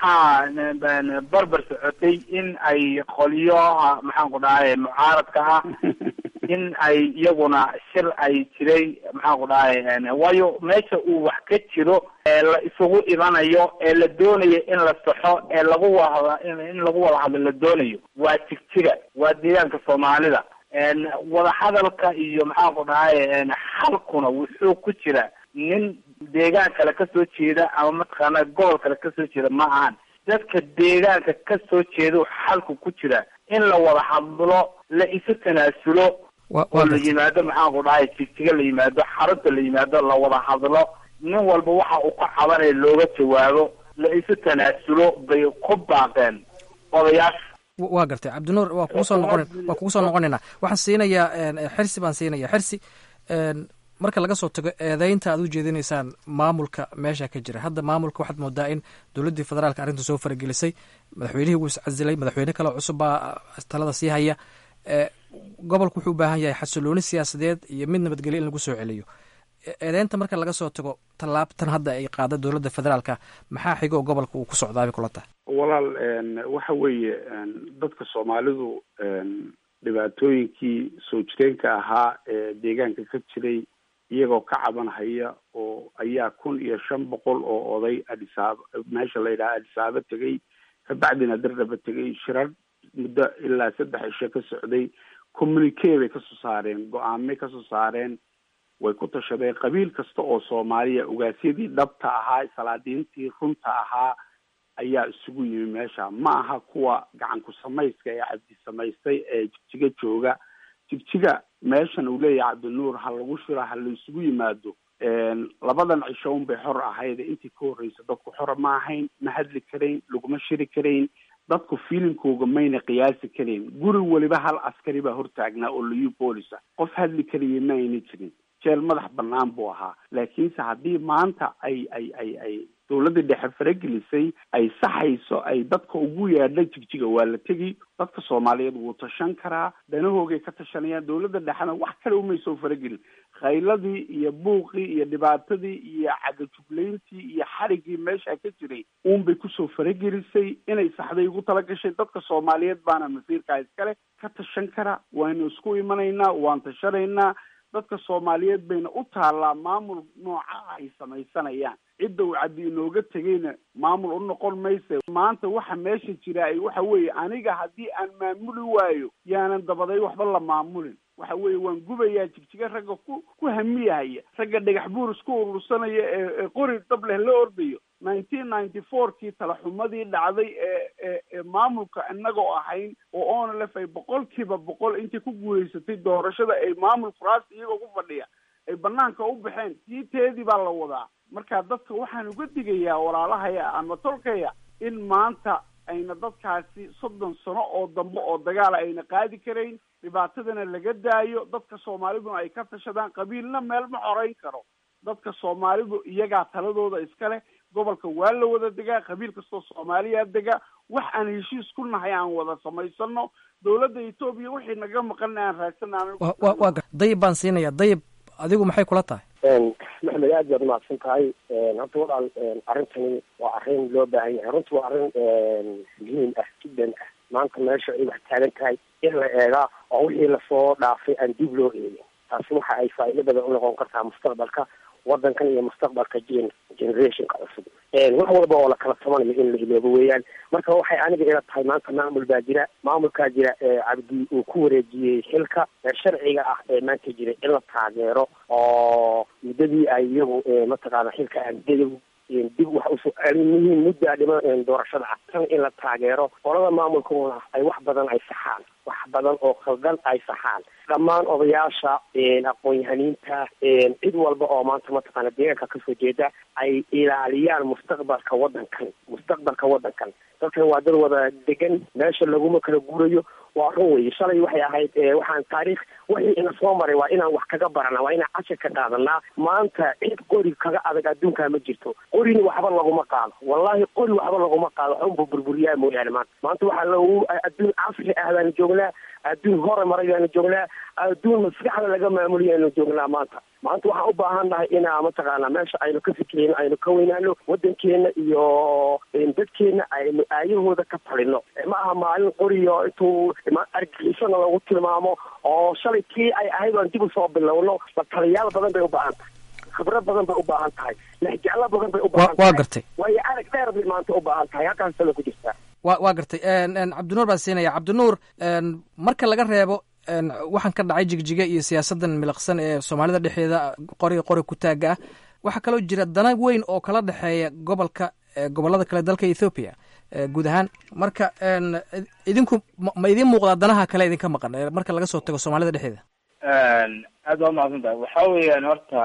waxaa barbar socotay in ay qolyaha maxaan ku dhahay mucaaradka ah in ay iyaguna shir ay jiray maxaan ku dhahay waayo meesha uu wax ka jiro ee la isugu imanayo ee la doonayo in la saxo ee lagu wada in lagu wada hadlo la doonayo waa jigjiga, waa deegaanka soomaalida. wada hadalka iyo maxaan ku dhahay xalkuna wuxuu ku jira nin deegaan kale kasoo jeeda ama mataqaana gobol kale kasoo jeeda ma ahan, dadka deegaanka kasoo jeeda xalku ku jira in la wada hadlo, la isu tanaasulo oo la yimaado maxaan ku dhahay jigjiga, la yimaado xarunta, la yimaado, la wada hadlo, nin walba waxa uu ka cabanaya looga jawaabo, la isu tanaasulo bay ku baaqeen odayaasha. waa gartay cabdinuur, waa kugu soo noqon waa kugu soo noqonaynaa. waxaan siinayaa xirsi baan siinaya. xirsi, marka laga soo tago eedeynta aad u jeedinaysaan maamulka meesha ka jira hadda, maamulka waxaad moodaa in dowladdii federaalka arrinta soo faragelisay, madaxweynihii wuu iscasilay, madaxweyne kale cusub baa talada sii haya. gobolku wuxuu u baahan yahay xasilooni siyaasadeed iyo mid nabadgelyo in lagu soo celiyo. eedeynta marka laga soo tago tallaabtan hadda ay qaada dowladda federaalka, maxaa xigo oo gobolka uu ku socdaabay kula tahay? walaal waxa weeye dadka soomaalidu dhibaatooyinkii soo jireenka ahaa ee deegaanka ka jiray iyagoo ka cabanhaya oo ayaa kun iyo shan boqol oo oday adisaaba meesha la yidhaha adisaaba tegay, kabacdina dardaba tegay, shirar muddo ilaa saddex ishe ka socday, communique bay kasoo saareen, go-aamay kasoo saareen, way ku tashadeen. qabiil kasta oo soomaaliya, ugaasyadii dhabta ahaa, salaadiintii runta ahaa ayaa isugu yimi meesha. ma aha kuwa gacan ku samayska ee cabdi samaystay ee jigjiga jooga. jigjiga meeshan uu leeyahay cabdinuur ha lagu shiro, ha la isugu yimaado, labadan cisho un bay xor ahayd intii ka horreysa dadku xora ma ahayn, ma hadli karayn, laguma shiri karayn, dadku fiilinkooga mayna qiyaasi karayn. guri waliba hal askari baa hortaagnaa oo liyu boolisa, qof hadli karaya ma ayna jirin, jeel madax banaan buu ahaa. laakiinse haddii maanta ay ay ay ay dawladda dhexe faragelisay ay saxayso, ay dadka ugu yaadha jigjiga waa la tegi, dadka soomaaliyeed wuu tashan karaa, danahoogay ka tashanayaan. dawladda dhexena wax kale umay soo faragelin. khayladii iyo buuqii iyo dhibaatadii iyo cagajuglayntii iyo xarigii meesha ka jiray uunbay kusoo faragelisay. inay saxday ugu talagashay. dadka soomaaliyeed baana masiirkaa iskale ka tashan kara. waanu isku imanaynaa, waan tashanaynaa. dadka soomaaliyeed bayna u taallaa maamul nooca ay samaysanayaan. cidda uu caddi inooga tegayna maamul u noqon mayse. maanta waxa meesha jira ay waxa weeye aniga haddii aan maamuli waayo yaanan dabaday waxba la maamulin. waxa weeye waan gubayaa jigjiga ragga ku ku hamiyahaya, ragga dhagax buur isku urursanaya ee ee qori dab leh la ordayo. nineteen ninety four kii talaxumadii dhacday ee ee ee maamulka inagoo ahayn oo onlf ay boqolkiiba boqol intii ku guulaysatay doorashada ay maamul kuraasta iyagoo ku fadhiya ay banaanka u baxeen, tii teedii baa la wadaa. marka dadka waxaan uga digayaa walaalahaya ama tolkaya in maanta ayna dadkaasi soddon sano oo dambe oo dagaala ayna qaadi karayn, dhibaatadana laga daayo, dadka soomaaliduna ay ka tashadaan. qabiilna meel ma xoreyn karo. dadka soomaalidu iyagaa taladooda iska leh. gobolka waa la wada degaa, qabiil kastoo soomaaliya dega. wax aan heshiis ku nahay aan wada samaysano. dawladda etoobiya wixii naga maqan aan raadsanaan. wa wa dayib baan siinaya. dayib adigu maxay kula tahay? maxamed aad baad umahadsan tahay. horta walaal arrintani waa arrin loo baahan yahay. runta waa arrin muhiim ah jiddan ah. maanta meesha ay wax taagan tahay in la eegaa oo wixii lasoo dhaafay aan dib loo eegin. taasi waxa ay faa'iido badan u noqon kartaa mustaqbalka wadankan iyo mustaqbalka gen generationka cusub. wax walba oo la kala tabanayo in la iloobo weeyaan. marka waxay aniga ila tahay maanta maamul baa jira, maamulkaa jira cabdi uu ku wareejiyey xilka sharciga ah ee maanta jira in la taageero oo muddadii ay iyagu mataqaana xilka aan dib dib wax usoo muhiim muddaa dhima doorashada ah tan in la taageero. qolada maamulkuna ay wax badan ay saxaan, wax badan oo khaldan ay saxaan. dhammaan odayaasha aqoon-yahaniinta cid walba oo maanta mataqaana deegaanka kasoo jeeda ay ilaaliyaan mustaqbalka wadankan mustaqbalka wadankan. dadkan waa dad wada degan, meesha laguma kala guurayo. waa run wey. shalay waxay ahayd waxaan taariikh wixii ina soo maray waa inaan wax kaga barana, waa inaan cashir ka qaadanaa. maanta cid qori kaga adag adduunkaa ma jirto. qorini waxba laguma qaado, wallahi qori waxba laguma qaado, waxunba burburiyaa mooyaane. maanta maanta waxaa lagu adduun casri ah baanu joognaa, adduun hore maray baanu joognaa, adduun maskaxda laga maamuliyaanu joognaa. maanta maanta waxaan u baahan nahay inaa mataqaana meesha aynu ka fikirayno, aynu ka weynaano wadankeena iyo dadkeena, aynu aayahooda ka talino. ma aha maalin qoriyo intuu argixisana lagu tilmaamo oo shalay kii ay ahayd aan dib usoo bilowno. la taliyaal badan bay u baahan tahay, khibrad badan bay u baahan tahay, lexjeclo badan bay u baahan tahay. waa gartay. waayo arag dheer bay maanta u baahan tahay. halkaas tala ku jirtaa. wa waa gartay. cabdinuur baan siinaya. cabdinuur, marka laga reebo waxaan ka dhacay jigjiga iyo siyaasadan miliqsan ee soomaalida dhexdeeda qori qori ku taaga ah, waxaa kaloo jira dana weyn oo kala dhexeeya gobolka gobolada kale dalka Ethiopia guud ahaan. marka idinku ma idin muuqdaa danaha kale idinka maqan marka laga soo tago soomaalida dhexdeeda? aad waa mahadsantahay. waxa weeyaan horta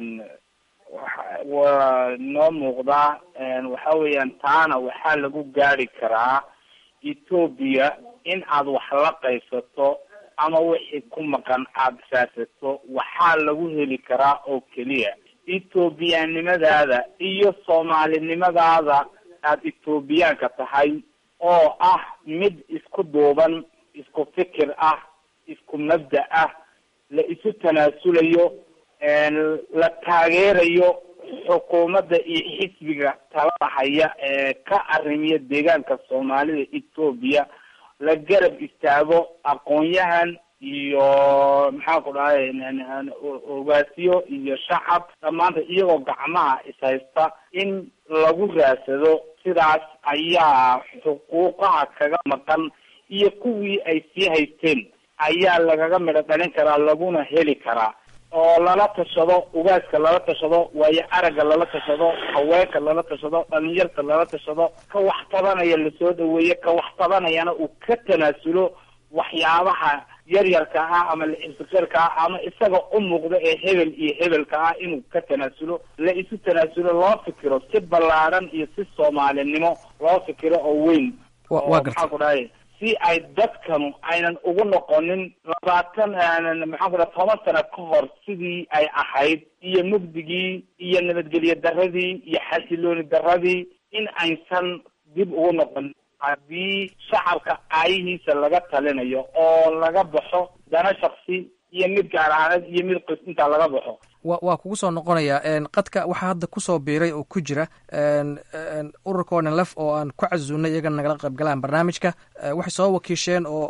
waa noo muuqdaa. waxa weeyaan taana waxaa lagu gaari karaa Ethiopia in aad wax la qaysato ama wixii ku maqan aad saasato. waxaa lagu heli karaa oo keliya Ethiopianimadaada iyo Soomaalinimadaada aad Ethiopiaanka tahay oo ah mid isku duuban, isku fikir ah, isku mabda ah, la isu tanaasulayo, la taageerayo xukuumadda iyo xisbiga talada haya ee ka arrimiya deegaanka Soomaalida Ethiopia, la garab istaago aqoon-yahan iyo maxaa ku dhahay ogaasiyo iyo shacab dhammaanta iyagoo gacmaha ishaysta in lagu raadsado. sidaas ayaa xuquuqaha kaga maqan iyo kuwii ay sii haysteen ayaa lagaga midho dhalin karaa, laguna heli karaa. oo lala tashado, ugaaska lala tashado, waayo aragga lala tashado, haweenka lala tashado, dhalinyarta lala tashado, ka wax tabanaya lasoo dhaweeye, ka wax tabanayana uu ka tanaasulo waxyaabaha yaryarka ah ama la-ibtiqeerka ah ama isaga u muuqda ee hebel iyo hebelka ah inuu ka tanaasulo la isu tanaasulo loo fikiro si ballaaran iyo si soomaalinimo loo fikiro oo weyn oo maxaan ku dhahay si ay dadkanu aynan ugu noqonin labaatan maxaan ku dhaha toban sano ka hor sidii ay ahayd iyo mugdigii iyo nabadgelyo daradii iyo xasilooni daradii in aysan dib ugu noqonin haddii shacabka aayihiisa laga talinayo oo laga baxo dana shaksi iyo mid gaar ahaaneed iyo mid qis intaa laga baxo wa waa kugu soo noqonayaa qadka waxaa hadda kusoo biiray oo ku jira ururka onlf oo aan ku casuunay iyaga nagala qayb galaan barnaamijka waxay soo wakiisheen oo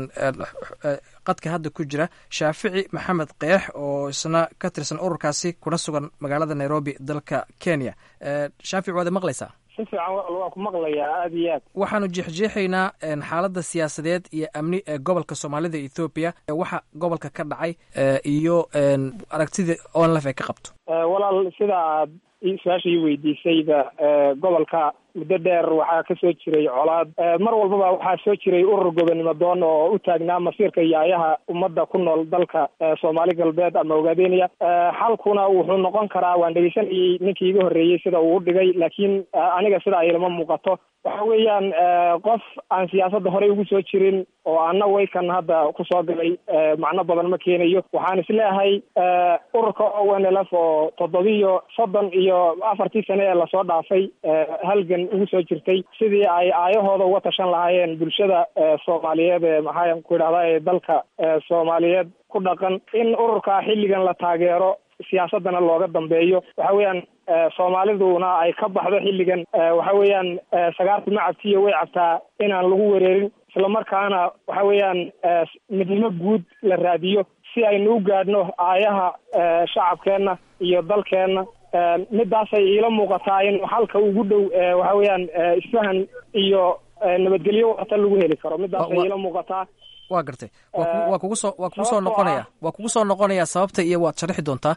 qadka hadda ku jira shaafici maxamed keex oo isna ka tirsan ururkaasi kuna sugan magaalada nairobi dalka kenya shaafici waad maqlaysaa si fiican waa ku maqlayaa aada iyo aad waxaanu jeexjeexaynaa xaaladda siyaasadeed iyo amni ee gobolka soomaalida ethoobiya waxa gobolka ka dhacay iyo aragtida onlf ay ka qabto walaal sida aad su-aasha ii weydiisayba gobolka muddo dheer waxaa ka soo jiray colaad mar walbaba waxaa soo jiray urur gobonimo doon oo u taagnaa masiirka iyo ayaha ummadda ku nool dalka soomaali galbeed ama ogaadeenaya xalkuna wuxuu noqon karaa waan dhegeysanayay ninkii iga horreeyey sida uu u dhigay laakiin aniga sida aylama muuqato waxa weeyaan qof aan siyaasadda horey ugu soo jirin oo ana waykan hadda kusoo galay macno badan ma keenayo waxaan isleeyahay ururka o n l f oo toddobiyo soddon iyo afartii sane ee lasoo dhaafay halgan ugu soo jirtay sidii ay aayahooda uga tashan lahaayeen bulshada soomaaliyeed ee maxaan ku idhahdaa ee dalka soomaaliyeed ku dhaqan in ururka xilligan la taageero siyaasadana looga dambeeyo waxa weeyaan soomaaliduna ay ka baxdo xilligan waxa weeyaan sagaarta ma cabtiyo way cabtaa inaan lagu wereerin islamarkaana waxa weeyaan midnimo guud la raadiyo si aynu u gaadhno aayaha shacabkeenna iyo dalkeenna midaasay iila muuqataa in halka ugu dhow waxa weeyaan isfahan iyo nabadgelyo wata lagu heli karo midaasay iila muuqataa waa gartay waa kugu soo waa kugu soo noqonaya waa kugu soo noqonaya sababta iyo waad sharixi doontaa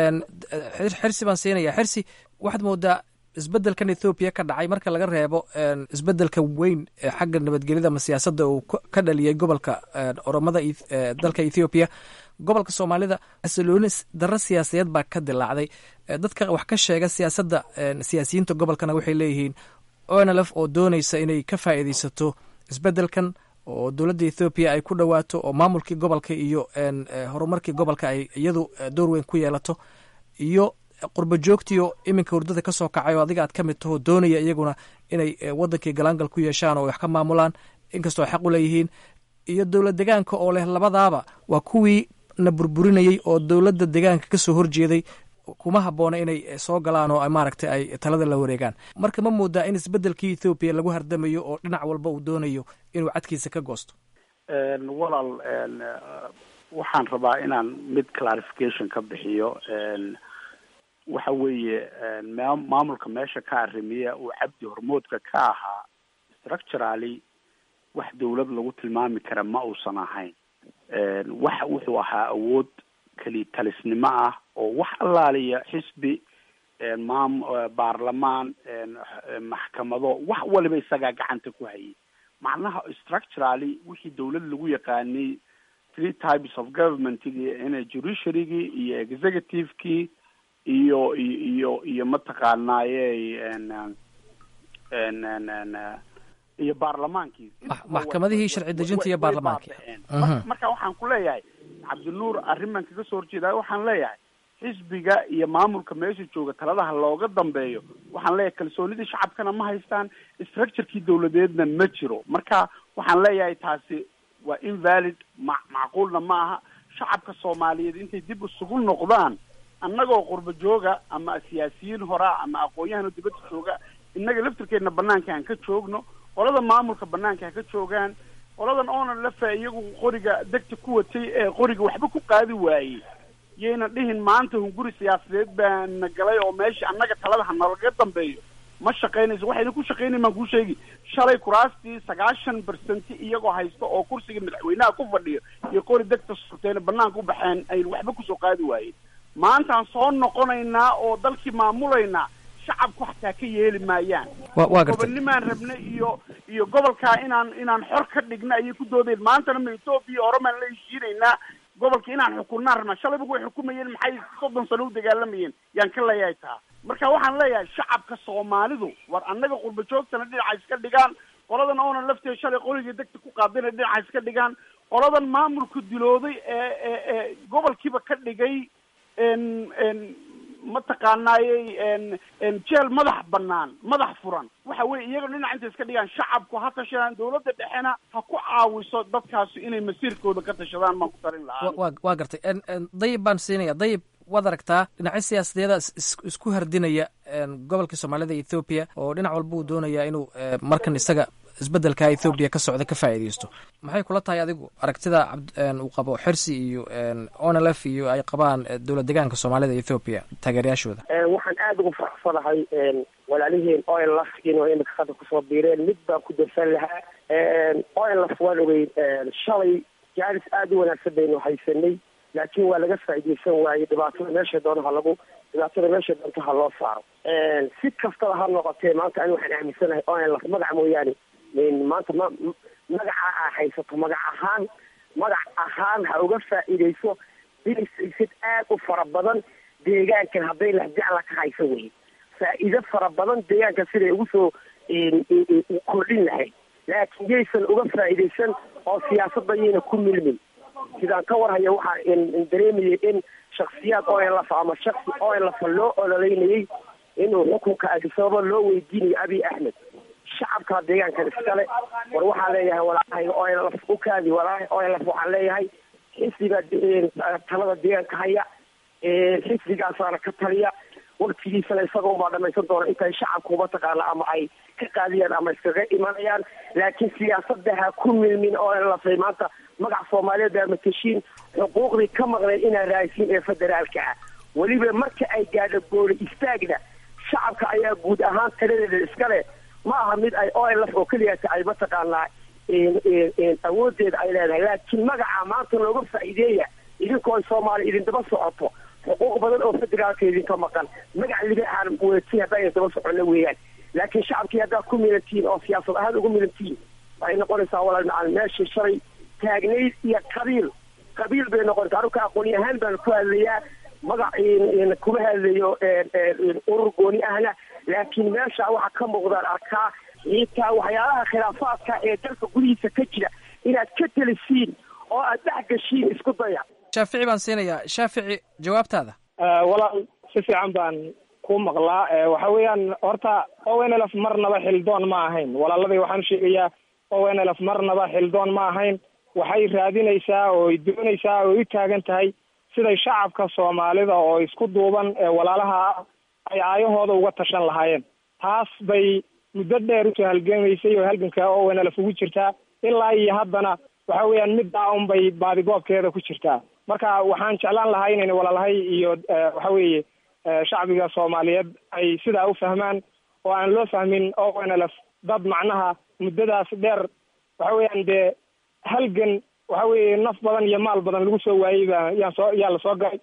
xirsi baan siinaya xirsi waxaad moodaa isbedelkan ethoobiya ka dhacay marka laga reebo isbedelka weyn ee xagga nabadgelyada ama siyaasadda uu ka dhaliyay gobolka oromada dalka ethoobiya gobolka soomaalida xasilooni darro siyaasadeed baa ka dilaacday dadka wax ka sheega siyaasadda siyaasiyiinta gobolkana waxay leeyihiin onlf oo doonaysa inay ka faa'iidaysato isbedelkan oo dowladda ethoobiya ay ku dhowaato oo maamulkii gobolka iyo horumarkii gobolka ay iyadu door weyn ku yeelato iyo qurba joogtiyo iminka hurdada ka soo kacay oo adiga aad ka mid taho doonaya iyaguna inay wadankii galaangal ku yeeshaan oo wax ka maamulaan inkastoo xaq u leeyihiin iyo dowlad degaanka oo leh labadaaba waa kuwii na burburinayey oo dowladda degaanka ka soo horjeeday kuma habboona inay soo galaan oo maaragtay ay talada la wareegaan marka ma moodaa in isbedelkii ethoobiya lagu hardamayo oo dhinac walba uu doonayo inuu cadkiisa ka goosto walaal waxaan rabaa inaan mid clarification ka bixiyo waxa weeye maamulka meesha ka arrimiya uu cabdi hormoodka ka ahaa structurally wax dawlad lagu tilmaami kara ma uusan ahayn waxa wuxuu ahaa awood keli talisnimo ah oo wax allaaliya xisbi maam baarlamaan maxkamado wax waliba isagaa gacanta ku hayay macnaha structurally wixii dawlad lagu yaqaanay three types of governmentgii ina judiciarygii iyo executivekii iyo iyo iyo mataqaanaaye iyo baarlamaankii maxkamadihii sharci dejinta iyo baarlamaankii marka waxaan ku leeyahay cabdinuur arriman kaga soo horjeedaay waxaan leeyahay xisbiga iyo maamulka meesha jooga taladaha looga dambeeyo waxaan leeyahay kalsoonidii shacabkana ma haystaan structurekii dawladeedna ma jiro marka waxaan leeyahay taasi waa invalid ma macquulna ma aha shacabka soomaaliyeed intay dib isugu noqdaan annagoo qurba jooga ama siyaasiyiin horaa ama aqoon-yahano dibadda jooga innaga laftirkeedna banaanka aan ka joogno qolada maamulka banaanka ha ka joogaan qoladan oonan lafa iyagu qoriga degta ku watay ee qoriga waxba ku qaadi waayey yayna dhihin maanta hunguri siyaasadeed baana galay oo meesha annaga talada ha nalaga dambeeyo ma shaqaynayso waxayna ku shaqaynayn baan kuu sheegi shalay kuraastii sagaashan bersenti iyagoo haysto oo kursiga madaxweynaha ku fadhiyo iyo qori degta surteena banaanka u baxeen aynu waxba kusoo qaadi waayeen maantaan soo noqonaynaa oo dalkii maamulaynaa shacabku xataa ka yeeli maayaan waa gartay gobonnimaan rabna iyo iyo gobolkaa inaan inaan xor ka dhigna ayay ku doodeen maantana ma etoobiya horemaan la heshiinaynaa gobolka inaan xukunnaan rabnaa shalayba way xukumayeen maxay soddon sano u dagaalamayeen yaan ka leeyahay taa marka waxaan leeyahay shacabka soomaalidu war annaga qurba joogtana dhinaca iska dhigaan qoladan oonan lafteeda shalay qoliga degta ku qaadina dhinaca iska dhigaan qoladan maamulka dilooday ee ee ee gobolkiiba ka dhigay n n mataqaanaayey n jeel madax banaan madax furan waxa weye iyaga dhinaca intay iska dhigaan shacabku ha tashadaan dawladda dhexena ha ku caawiso dadkaasi inay masiirkooda ka tashadaan baan ku tarin lahaa wa waa gartay dayib baan siinaya dayib waad aragtaa dhinacyo siyaasadeeda isku hardinaya gobolka soomaalida ethoobiya oo dhinac walba uu doonaya inuu markan isaga isbedelka ethoobiya ka socda ka faa'iidaysto maxay kula tahay adigu aragtida uu qabo xirsi iyo onlf iyo ay qabaan dowlad deegaanka soomaalida ethoobiya taageerayaashooda waxaan aada ugu faraxsanahay walaaliheen onlf inuu imika hadda kusoo biireen mid baan ku darsan lahaa onlf waan ogey shalay jaalis aada u wanaagsan baynu haysanay laakiin waa laga faa'iidaysan waayey dhibaatada meesha doona ha lagu dhibaatada meesha doonta ha loo saaro si kastaba ha noqotee maanta ani waxaan aaminsanahay onlf magaca mooyaane maanta ma magaca aa haysato magac ahaan magac ahaan ha uga faa'iidayso bilisid aad u fara badan deegaankan hadday lahjacla ka hayso wey faa'iido fara badan deegaanka siday ugu soo kordhin lahayd laakiin yaysan uga faa'iidaysan oo siyaasadda yayna ku milmin sidaan ka warhaya waxaa dareemayay in shaksiyaad onlf ama shaksi onlf loo ololeynayay inuu xukunka adisababa loo weydiinayo abiy axmed shacabka deegaankan iskale war waxaan leeyahay walaahay onlf ukaadi walaahay onlf waxaan leeyahay xisbiga talada deegaanka haya xisbigaasaana ka taliya waktigiisana isaga ubaa dhamaysan doona intay shacabku mataqaana ama ay ka qaadiyaan ama iskaga imanayaan laakiin siyaasadda ha ku milmin onlf maanta magac soomaaliyeed baa matashiin xuquuqdii ka maqnay inaan raaysiin ee federaalka ah weliba marka ay gaadho gooli istaagna shacabka ayaa guud ahaan taladeeda iskale ma aha mid ay onlf oo keliyata ay mataqaanaa awoodeeda ay leedahay laakiin magaca maanta looga faa'iideeya idinkoo soomaali idin daba socoto xuquuq badan oo federaalka idinka maqan magac libaaxaan weeti haddaa idin daba soconna weeyaan laakiin shacabkii haddaa ku milantihiin oo siyaasad ahaan ugu milantihiin waxay noqonaysaa walaal macalin meeshii shalay taagnayd iyo qabiil qabiil bay noqonaysaa anuka aqooni ahaan baan ku hadlayaa magac kuma hadlayo urur gooni ahna laakiin meesha waxaa ka muuqdaan arkaa xitaa waxyaalaha khilaafaadka ee dalka gudihiisa ka jira inaad ka telisiin oo aad dhex gashiin isku daya shaafici baan siinayaa shaafici jawaabtaada walaal si fiican baan ku maqlaa waxa weeyaan horta onlf marnaba xildoon ma ahayn walaaladii waxaan sheegayaa onlf marnaba xildoon ma ahayn waxay raadinaysaa oo doonaysaa oo u taagan tahay siday shacabka soomaalida oo isku duuban ee walaalaha ah ay aayahooda uga tashan lahaayeen taas bay muddo dheer usoo halgamaysay oo halganka onlf ugu jirtaa ilaa iyo haddana waxa weeyaan middaa unbay baadigoobkeeda ku jirtaa marka waxaan jeclaan lahaa inayna walaalahay iyo waxa weeye shacbiga soomaaliyeed ay sidaa u fahmaan oo aan loo fahmin onlf dad macnaha muddadaas dheer waxa weeyaan dee halgan waxa weeye naf badan iyo maal badan lagu soo waayey baa yaan soo yaa la soo galay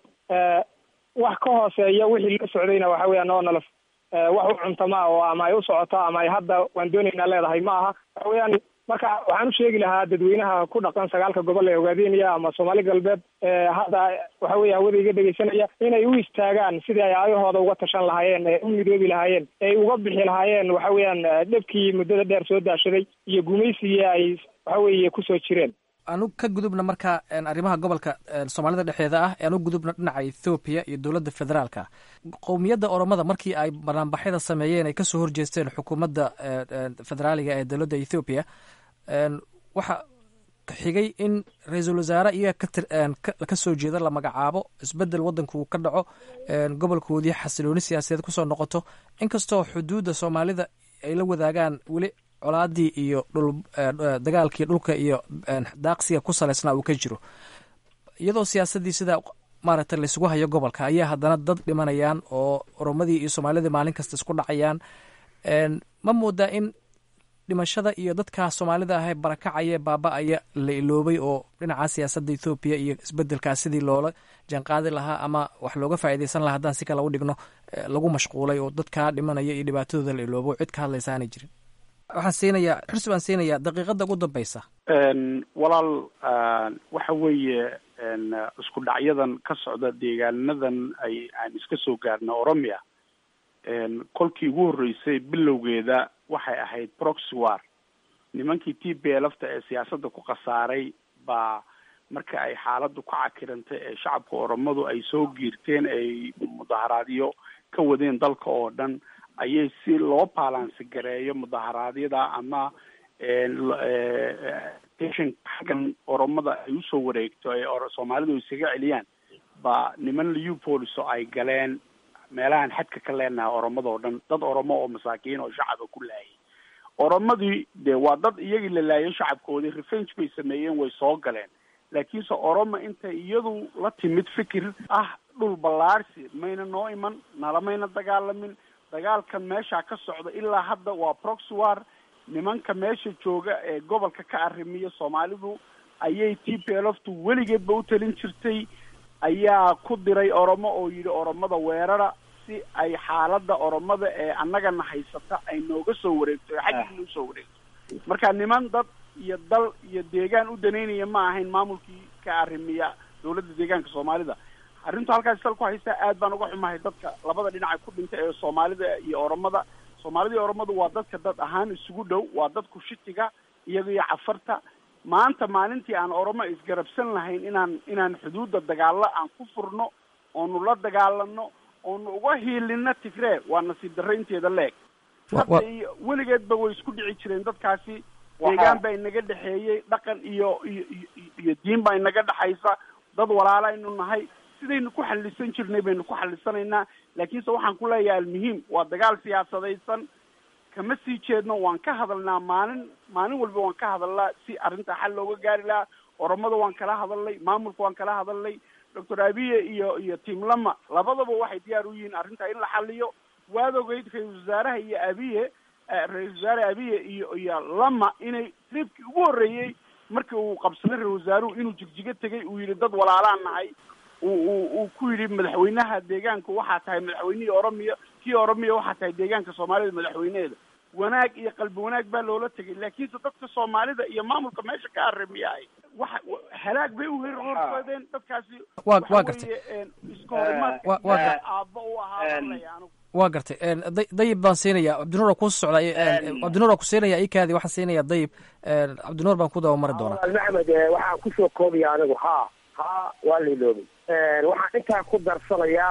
wax ka hooseeya wixii la socdayna waxa weeyaan onlf wax u cuntama oo ama ay u socoto ama ay hadda waan doonaynaa leedahay ma aha waxa weeyaan marka waxaan u sheegi lahaa dadweynaha ku dhaqan sagaalka gobol ee hogaaminaya ama soomaali galbeed hadda waxa weeye hawada iga dhegaysanaya inay u istaagaan sidii ay aayahooda uga tashan lahaayeen ee u midoobi lahaayeen ay uga bixi lahaayeen waxa weeyaan dhibkii muddada dheer soo daashaday iyo gumaysigii ay waxa weeye kusoo jireen aanu ka gudubna marka arrimaha gobolka soomaalida dhexeeda ah aanu gudubna dhinaca ethoobiya iyo dowladda federaalka qowmiyadda oromada markii ay banaanbaxyada sameeyeen ay kasoo horjeesteen xukuumadda federaaliga ee dowladda ethoobiya waxa xigay in ra-iisul wasaare iyaga ka soo jeeda la magacaabo isbedel waddanka uu ka dhaco gobolkoodii xasilooni siyaasadeed kusoo noqoto inkastoo xuduudda soomaalida ay la wadaagaan weli colaadii iyo dhul dagaalkii dhulka iyo daaqsiga ku salaysnaa uu ka jiro iyadoo siyaasadii sidaa maaragtay laysugu hayo gobolka ayaa haddana dad dhimanayaan oo oromadii iyo soomaalidii maalin kasta isku dhacayaan ma moodaa in dhimashada iyo dadkaa soomaalida ahee barakacaya baaba-aya la iloobay oo dhinaca siyaasadda ethoobiya iyo isbedelkaas sidii loola janqaadi lahaa ama wax looga faa'iidaysan lahaa haddaan si kale u dhigno lagu mashquulay oo dadkaa dhimanaya iyo dhibaatadooda la iloobo cid ka hadlaysa aanay jirin. waxaan siinayaa xirsi baan siinayaa daqiiqada ugu dambaysa. walaal waxa weeye isku dhacyadan ka socda deegaanadan ay aan iska soo gaarna oromia kolkii ugu horreysay bilowgeeda waxay ahayd proxy war. nimankii t b lfta ee siyaasadda ku khasaaray baa marka ay xaaladdu ka cakirantay ee shacabka oromadu ay soo giirteen ay mudaharaadyo ka wadeen dalka oo dhan ayay si loo balansi gareeyo mudaharaadyada ama xaggan oromada ay usoo wareegto ay soomaalidu isaga celiyaan ba niman liu police oo ay galeen meelahan xadka ka leenahay oromada oo dhan dad oromo oo masaakiin oo shacaba ku laayay. oromadii dee waa dad iyagii la laayay shacabkoodii revenge bay sameeyeen way soo galeen laakiinse oromo intay iyadu la timid fikir ah dhul ballaarsi mayna noo iman nalamayna dagaalamin dagaalkan meesha ka socda ilaa hadda waa proxy war. nimanka meesha jooga ee gobolka ka arrimiya soomaalidu ayay t p l f tu weligeedba u talin jirtay ayaa ku diray oromo oo yidhi oromada weerara si ay xaaladda oromada ee annagana haysata ay nooga soo wareegto xaggiina usoo wareegto. marka niman dad iyo dal iyo deegaan u danaynaya ma ahayn maamulkii ka arrimiya dawladda deegaanka soomaalida. arrintu halkaas sal ku haystaa aad baan uga xumahay dadka labada dhinaca ku dhintay ee soomaalida iyo oromada. soomaalida iyo oromadu waa dadka dad ahaan isugu dhow, waa dadku shitiga iyaga iyo cafarta. maanta maalintii aan oromo isgarabsan lahayn inaan inaan xuduudda dagaalo aan ku furno oonu la dagaalano oonu uga hiilina tigree waa nasiib darro inteeda leeg. hadda iyo weligeedba way isku dhici jireen dadkaasi. deegaan baa inaga dhexeeyey, dhaqan iyo iyo iyo diin baa inaga dhexaysa, dad walaala aynu nahay. sidaynu ku xalisan jirnay baynu ku xalisanaynaa. laakiinse waxaan ku leeyahay almuhiim waa dagaal siyaasadaysan kama sii jeedno. waan ka hadalnaa maalin maalin walba waan ka hadalnaa si arrinta xal looga gaari lahaa. oromada waan kala hadalnay, maamulka waan kala hadalnay. doctor abiye iyo iyo tim lama labadaba waxay diyaar u yihiin arrinta in la xaliyo. waad ogeyd ra-iisul wasaaraha iyo abiye ra-isul wasaare abiye iyo iyo lama inay tribkii ugu horreeyey markii uu qabsaday ra-isul wasaaruhu inuu jigjiga tegay uu yidhi dad walaalaan nahay. uu ku yidhi madaxweynaha deegaanka waxaa tahay madaxweynihii oromiya, kii oromiya waxaa tahay deegaanka soomaalida madaxweyneheeda. wanaag iyo qalbi wanaag baa loola tegay. laakiinse dadka soomaalida iyo maamulka meesha ka arrimiyahay waxa halaag bay u horseedeen dadkaasi. waa waa gartay iska horimaad aabba u ahaa. waa gartay dayib baan siinayaa cabdinuur oo ku socday cabdinuur oo ku siinaya ikaadi waxaan siinayaa dayib cabdinuur baan ku daba mari doonaa. maxamed waxaan kusoo koobaya anigu ha ha waa liloobay. waxaan intaa ku darsanayaa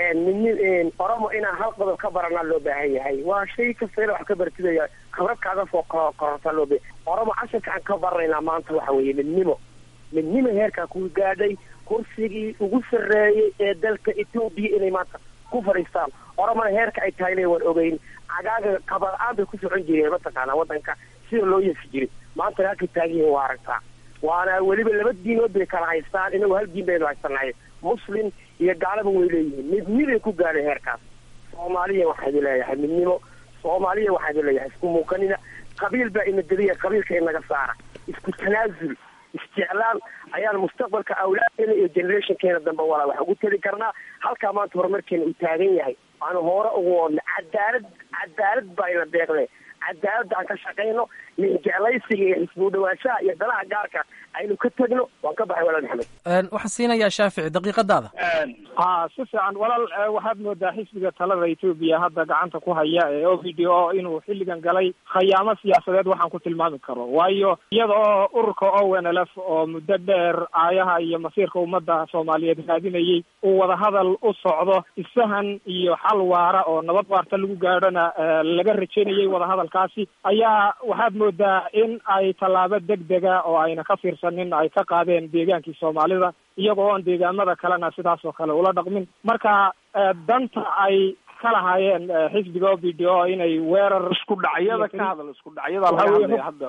min oromo inaan hal qodob ka baranaa loo baahan yahay. waa shay kasta ina wax ka bartidaya khibrad kaaga soo kororta loo baahan. oromo casharka aan ka baranaynaa maanta waxa weeye midnimo. midnimo heerkaa ku gaadhay kursigii ugu sarreeyey ee dalka etoobiya inay maanta ku fadhiistaan. oromona heerka ay tahay waan ogeyn. cagaaga kabar-aan bay ku socon jireen mataqaanaa waddanka sida loo yeefi jiray. maanta halkay taagiyihin waa aragtaa. waana weliba laba diinood bay kala haystaan. inagu hal diin baynu haysanahay. muslim iyo gaalaba way leeyihiin. midnibay ku gaadhay heerkaas. soomaaliya waxaa idin leeyahay midnimo. soomaaliya waxaa idin leeyahay isku muuqanina. qabiil baa ina deliya, qabiilka inaga saara. isku tanaasul isjeclaan ayaan mustaqbalka awlaadkeena iyo generationkeena dambe walaa wax ugu tali karnaa. halkaa maanta horumarkeena uu taagan yahay waanu hore ugu oodna. cadaalad cadaalad baa ina deeqle. cadaaladda aan ka shaqayno, jeclaysiga iyo xisbu dhawaanshaha iyo danaha gaarka aynu ka tegno. waan ka baxay walaal maxamed. waxaan siinayaa shaafici daqiiqadaada. ha si fiican walaal. waxaad moodaa xisbiga talada etoobiya hadda gacanta ku haya ee o v d o inuu xilligan galay khayaamo siyaasadeed waxaan ku tilmaami karo. waayo iyada oo ururka o n l f oo muddo dheer aayaha iyo masiirka ummadda soomaaliyeed raadinayay uu wadahadal u socdo isahan iyo xal waara oo nabad waarta lagu gaadhona laga rajaynayay wadahadalkaasi ayaa waxaad moodaa in ay tallaabo degdega oo ayna ka fiirsanin ay ka qaadeen deegaankii soomaalida iyagoo oon deegaamada kalena sidaas oo kale ula dhaqmin. marka danta ay ka lahaayeen xisbiga o b d o inay weerar isku dhacyada ka hadal isku dhacyada laga hadlaya hadda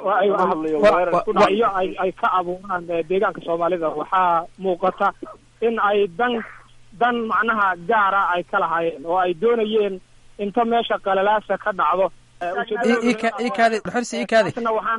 dhacyo ay ay ka abuuraan deegaanka soomaalida waxaa muuqata in ay dan dan macnaha gaara ay ka lahaayeen oo ay doonayeen inta meesha qalalaasa ka dhacdo. xirsi ikaadi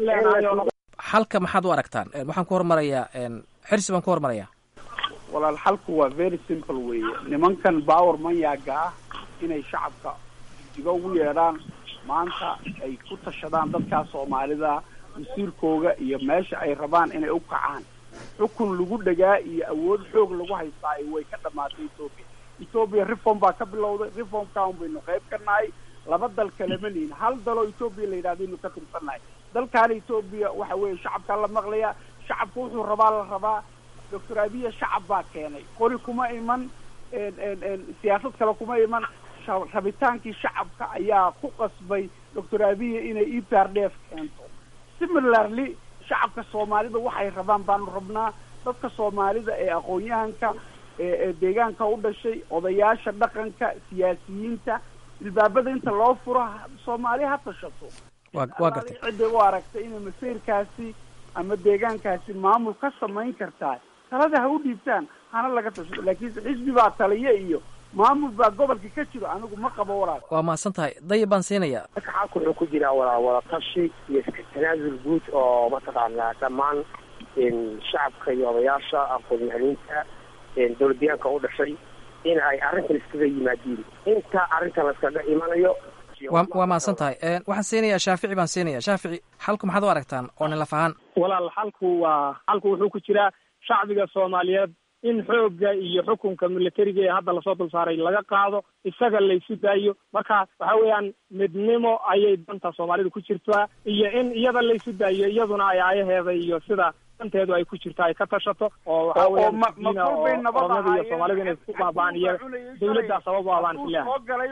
xalka maxaad u aragtaan? waxaan ku hormarayaa xirsi baan ku hormarayaa. walaal xalku waa very simple weeye. nimankan power manyaga ah inay shacabka jigjigo ugu yeedhaan maanta ay ku tashadaan dadkaa soomaalida masiirkooga iyo meesha ay rabaan inay u kacaan. xukun lagu dhagaa iyo awood xoog lagu haystaa way ka dhamaatay Ethiopia. Ethiopia reform baa ka bilowday, reformkaan baynu qayb ka nahay. laba dal kale ma lihin, hal daloo Ethiopia la yidhahdo inuu ka tirsannahay. dalkaana Ethiopia waxa weeye shacabka la maqlaya, shacabku wuxuu rabaa la rabaa. Doctor Abiy shacab baa keenay, qori kuma iman siyaasad kale kuma iman. rabitaankii shacabka ayaa ku qasbay Doctor Abiy inay E P R D F keento. Similarly shacabka Soomaalida waxay rabaan baanu rabnaa. dadka Soomaalida ee aqoon-yahanka ee deegaanka u dhashay, odayaasha dhaqanka, siyaasiyiinta, ilbaabada inta loo furo Soomaali ha tashato. waa waa gartay cidda u aragtay in masiirkaasi ama deegaankaasi maamul ka samayn kartaa talada ha u dhiibtaan hana laga tashado. laakiin xisbi baa taliye iyo maamul baa gobolka ka jiro, anigu ma qabo walaal. waa mahadsan tahay. dayib baan siinayaa. xalku wuxuu ku jiraa wada wada tashi iyo iska tanaasul guud oo mataqaanaa dhammaan shacabka iyo odayaasha aqoon-yahaniinta dowladdeegaanka u dhashay in ay arrintan iskaga yimaadiin. inta arrintan laskaga imanayo waa waa mahadsan tahay. waxaan siinayaa shaafici baan siinayaa. shaafici, xalku maxaad u aragtaan oo nin laf ahaan? walaal xalku waa xalku wuxuu ku jiraa shacbiga Soomaaliyeed in xoogga iyo xukunka militariga ee hadda lasoo dul saaray laga qaado, isaga laysu daayo. marka waxa weeyaan midnimo ayay danta Soomaalida ku jirtaa, iyo in iyada laysu daayo, iyaduna ay ayaheeda iyo sida danteedu ay ku jirtaa ay ka tashato. oo waxa weeyaan Soomaalida iyo Soomaalida inay isku baabaan iyo dawladda sabab u abaan filaha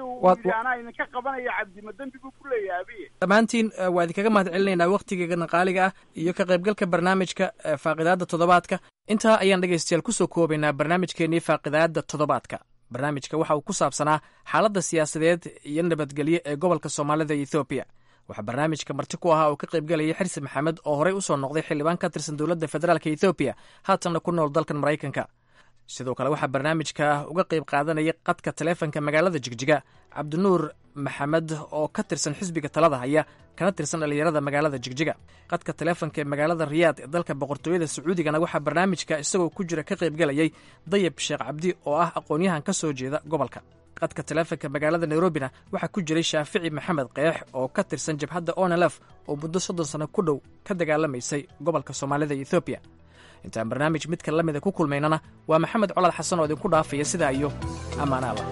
ka qabanaya cabdi madan dib ku leeyahay. dhammaantiin waa idinkaga mahad celinaynaa waqtigeena qaaliga ah iyo ka qaybgalka barnaamijka faaqidaada toddobaadka. intaa ayaan dhegaystayaal kusoo koobaynaa barnaamijkeenii faaqidaada toddobaadka. barnaamijka waxa uu ku saabsanaa xaaladda siyaasadeed iyo nabadgelyo ee gobolka Soomaalida iyo Ethiopia. waxaa barnaamijka marti ku ahaa oo ka qaybgalayay Xirsi Maxamed oo horey usoo noqday xildhibaan ka tirsan dowladda federaalka Ethiopia, haatanna ku nool dalkan Maraykanka. sidoo kale waxaa barnaamijka uga qayb qaadanayay qadka taleefanka magaalada Jigjiga Cabdinuur Maxamed oo ka tirsan xisbiga talada haya kana tirsan dhalinyarada magaalada Jigjiga. qadka taleefanka ee magaalada Riyaad ee dalka boqortooyada Sacuudigana waxaa barnaamijka isagoo ku jira ka qaybgalayay Dayib Sheekh Cabdi oo ah aqoon-yahan ka soo jeeda gobolka. qadka taleefanka magaalada Nairobina waxaa ku jiray Shaafici Maxamed Qeex oo ka tirsan jabhadda O N L F oo muddo soddon sano ku dhow ka dagaalamaysay gobolka Soomaalida iyo Ethiopia. intaan barnaamij midka la mida ku kulmaynana waa Maxamed Colaad Xasan oo idinku dhaafaya sidaa iyo ammaan Allah.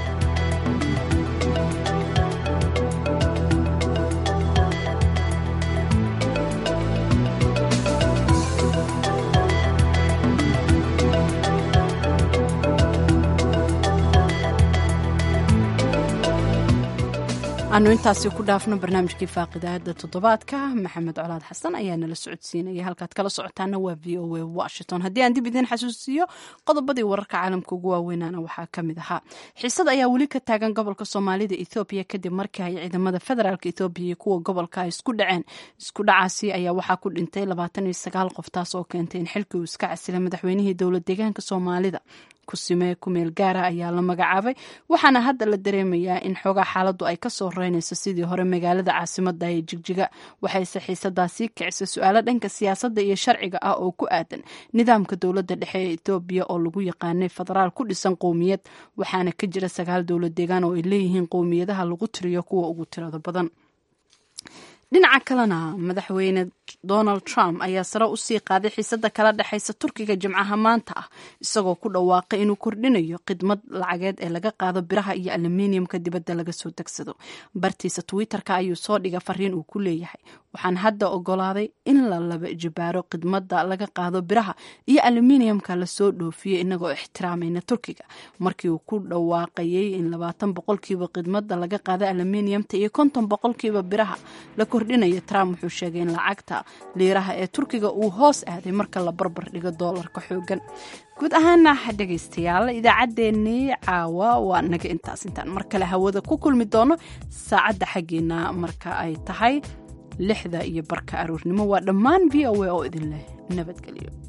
aanu intaasi ku dhaafno barnaamijkii faaqidaada toddobaadka. maxamed colaad xasan ayaa nala socodsiinaya. halkaad kala socotaana waa v o a Washington. haddii aan dib idin xasuusiyo qodobadii wararka caalamka ugu waaweynaana waxaa ka mid ahaa xiisad ayaa weli ka taagan gobolka Soomaalida Ethiopia kadib markii ay ciidamada federaalka Ethiopia iyo kuwa gobolka ay isku dhaceen. isku dhacaasi ayaa waxaa ku dhintay labaatan iyo sagaal qof, taas oo keentay in xilkii uu iska casilay madaxweynihii dowlad deegaanka Soomaalida. kusime kumeel gaara ayaa la magacaabay, waxaana hadda la dareemayaa in xoogaa xaaladdu ay ka soo reynayso sidii hore magaalada caasimadda ee Jigjiga. waxayse xiisadaasi kicisay su-aalo dhanka siyaasadda iyo sharciga ah oo ku aadan nidaamka dowladda dhexe ee Ethiopia oo lagu yaqaanay federaal ku dhisan qowmiyad, waxaana ka jira sagaal dowlad deegaan oo ay leeyihiin qowmiyadaha lagu tiriyo kuwa ugu tirada badan. dhinaca kalena madaxweyne Donald Trump ayaa sare u sii qaaday xiisada kala dhexaysa Turkiga Jimcaha maanta ah, isagoo ku dhawaaqay inuu kordhinayo khidmad lacageed ee laga qaado biraha iyo aluminiumka dibadda laga soo degsado. bartiisa Twitter-ka ayuu soo dhigay fariin uu ku leeyahay waxaan hadda ogolaaday in la laba jibaaro khidmadda laga qaado biraha iyo aluminiumka la soo dhoofiyay inagoo ixtiraamayna Turkiga. markii uu ku dhawaaqayay in labaatan boqolkiiba khidmadda laga qaado aluminiumta iyo konton boqolkiiba biraha la kordhinayo, Trump wuxuu sheegay in lacagta liiraha ee Turkiga uu hoos aaday marka la barbar dhigo doolarka xoogan. guud ahaana dhegaystayaal idaacaddeenii caawa waa naga intaas. intaan mar kale hawada ku kulmi doono saacadda xaggeena marka ay tahay lixda iyo barka aroornimo. waa dhammaan v o a oo idin leh nabadgelyo.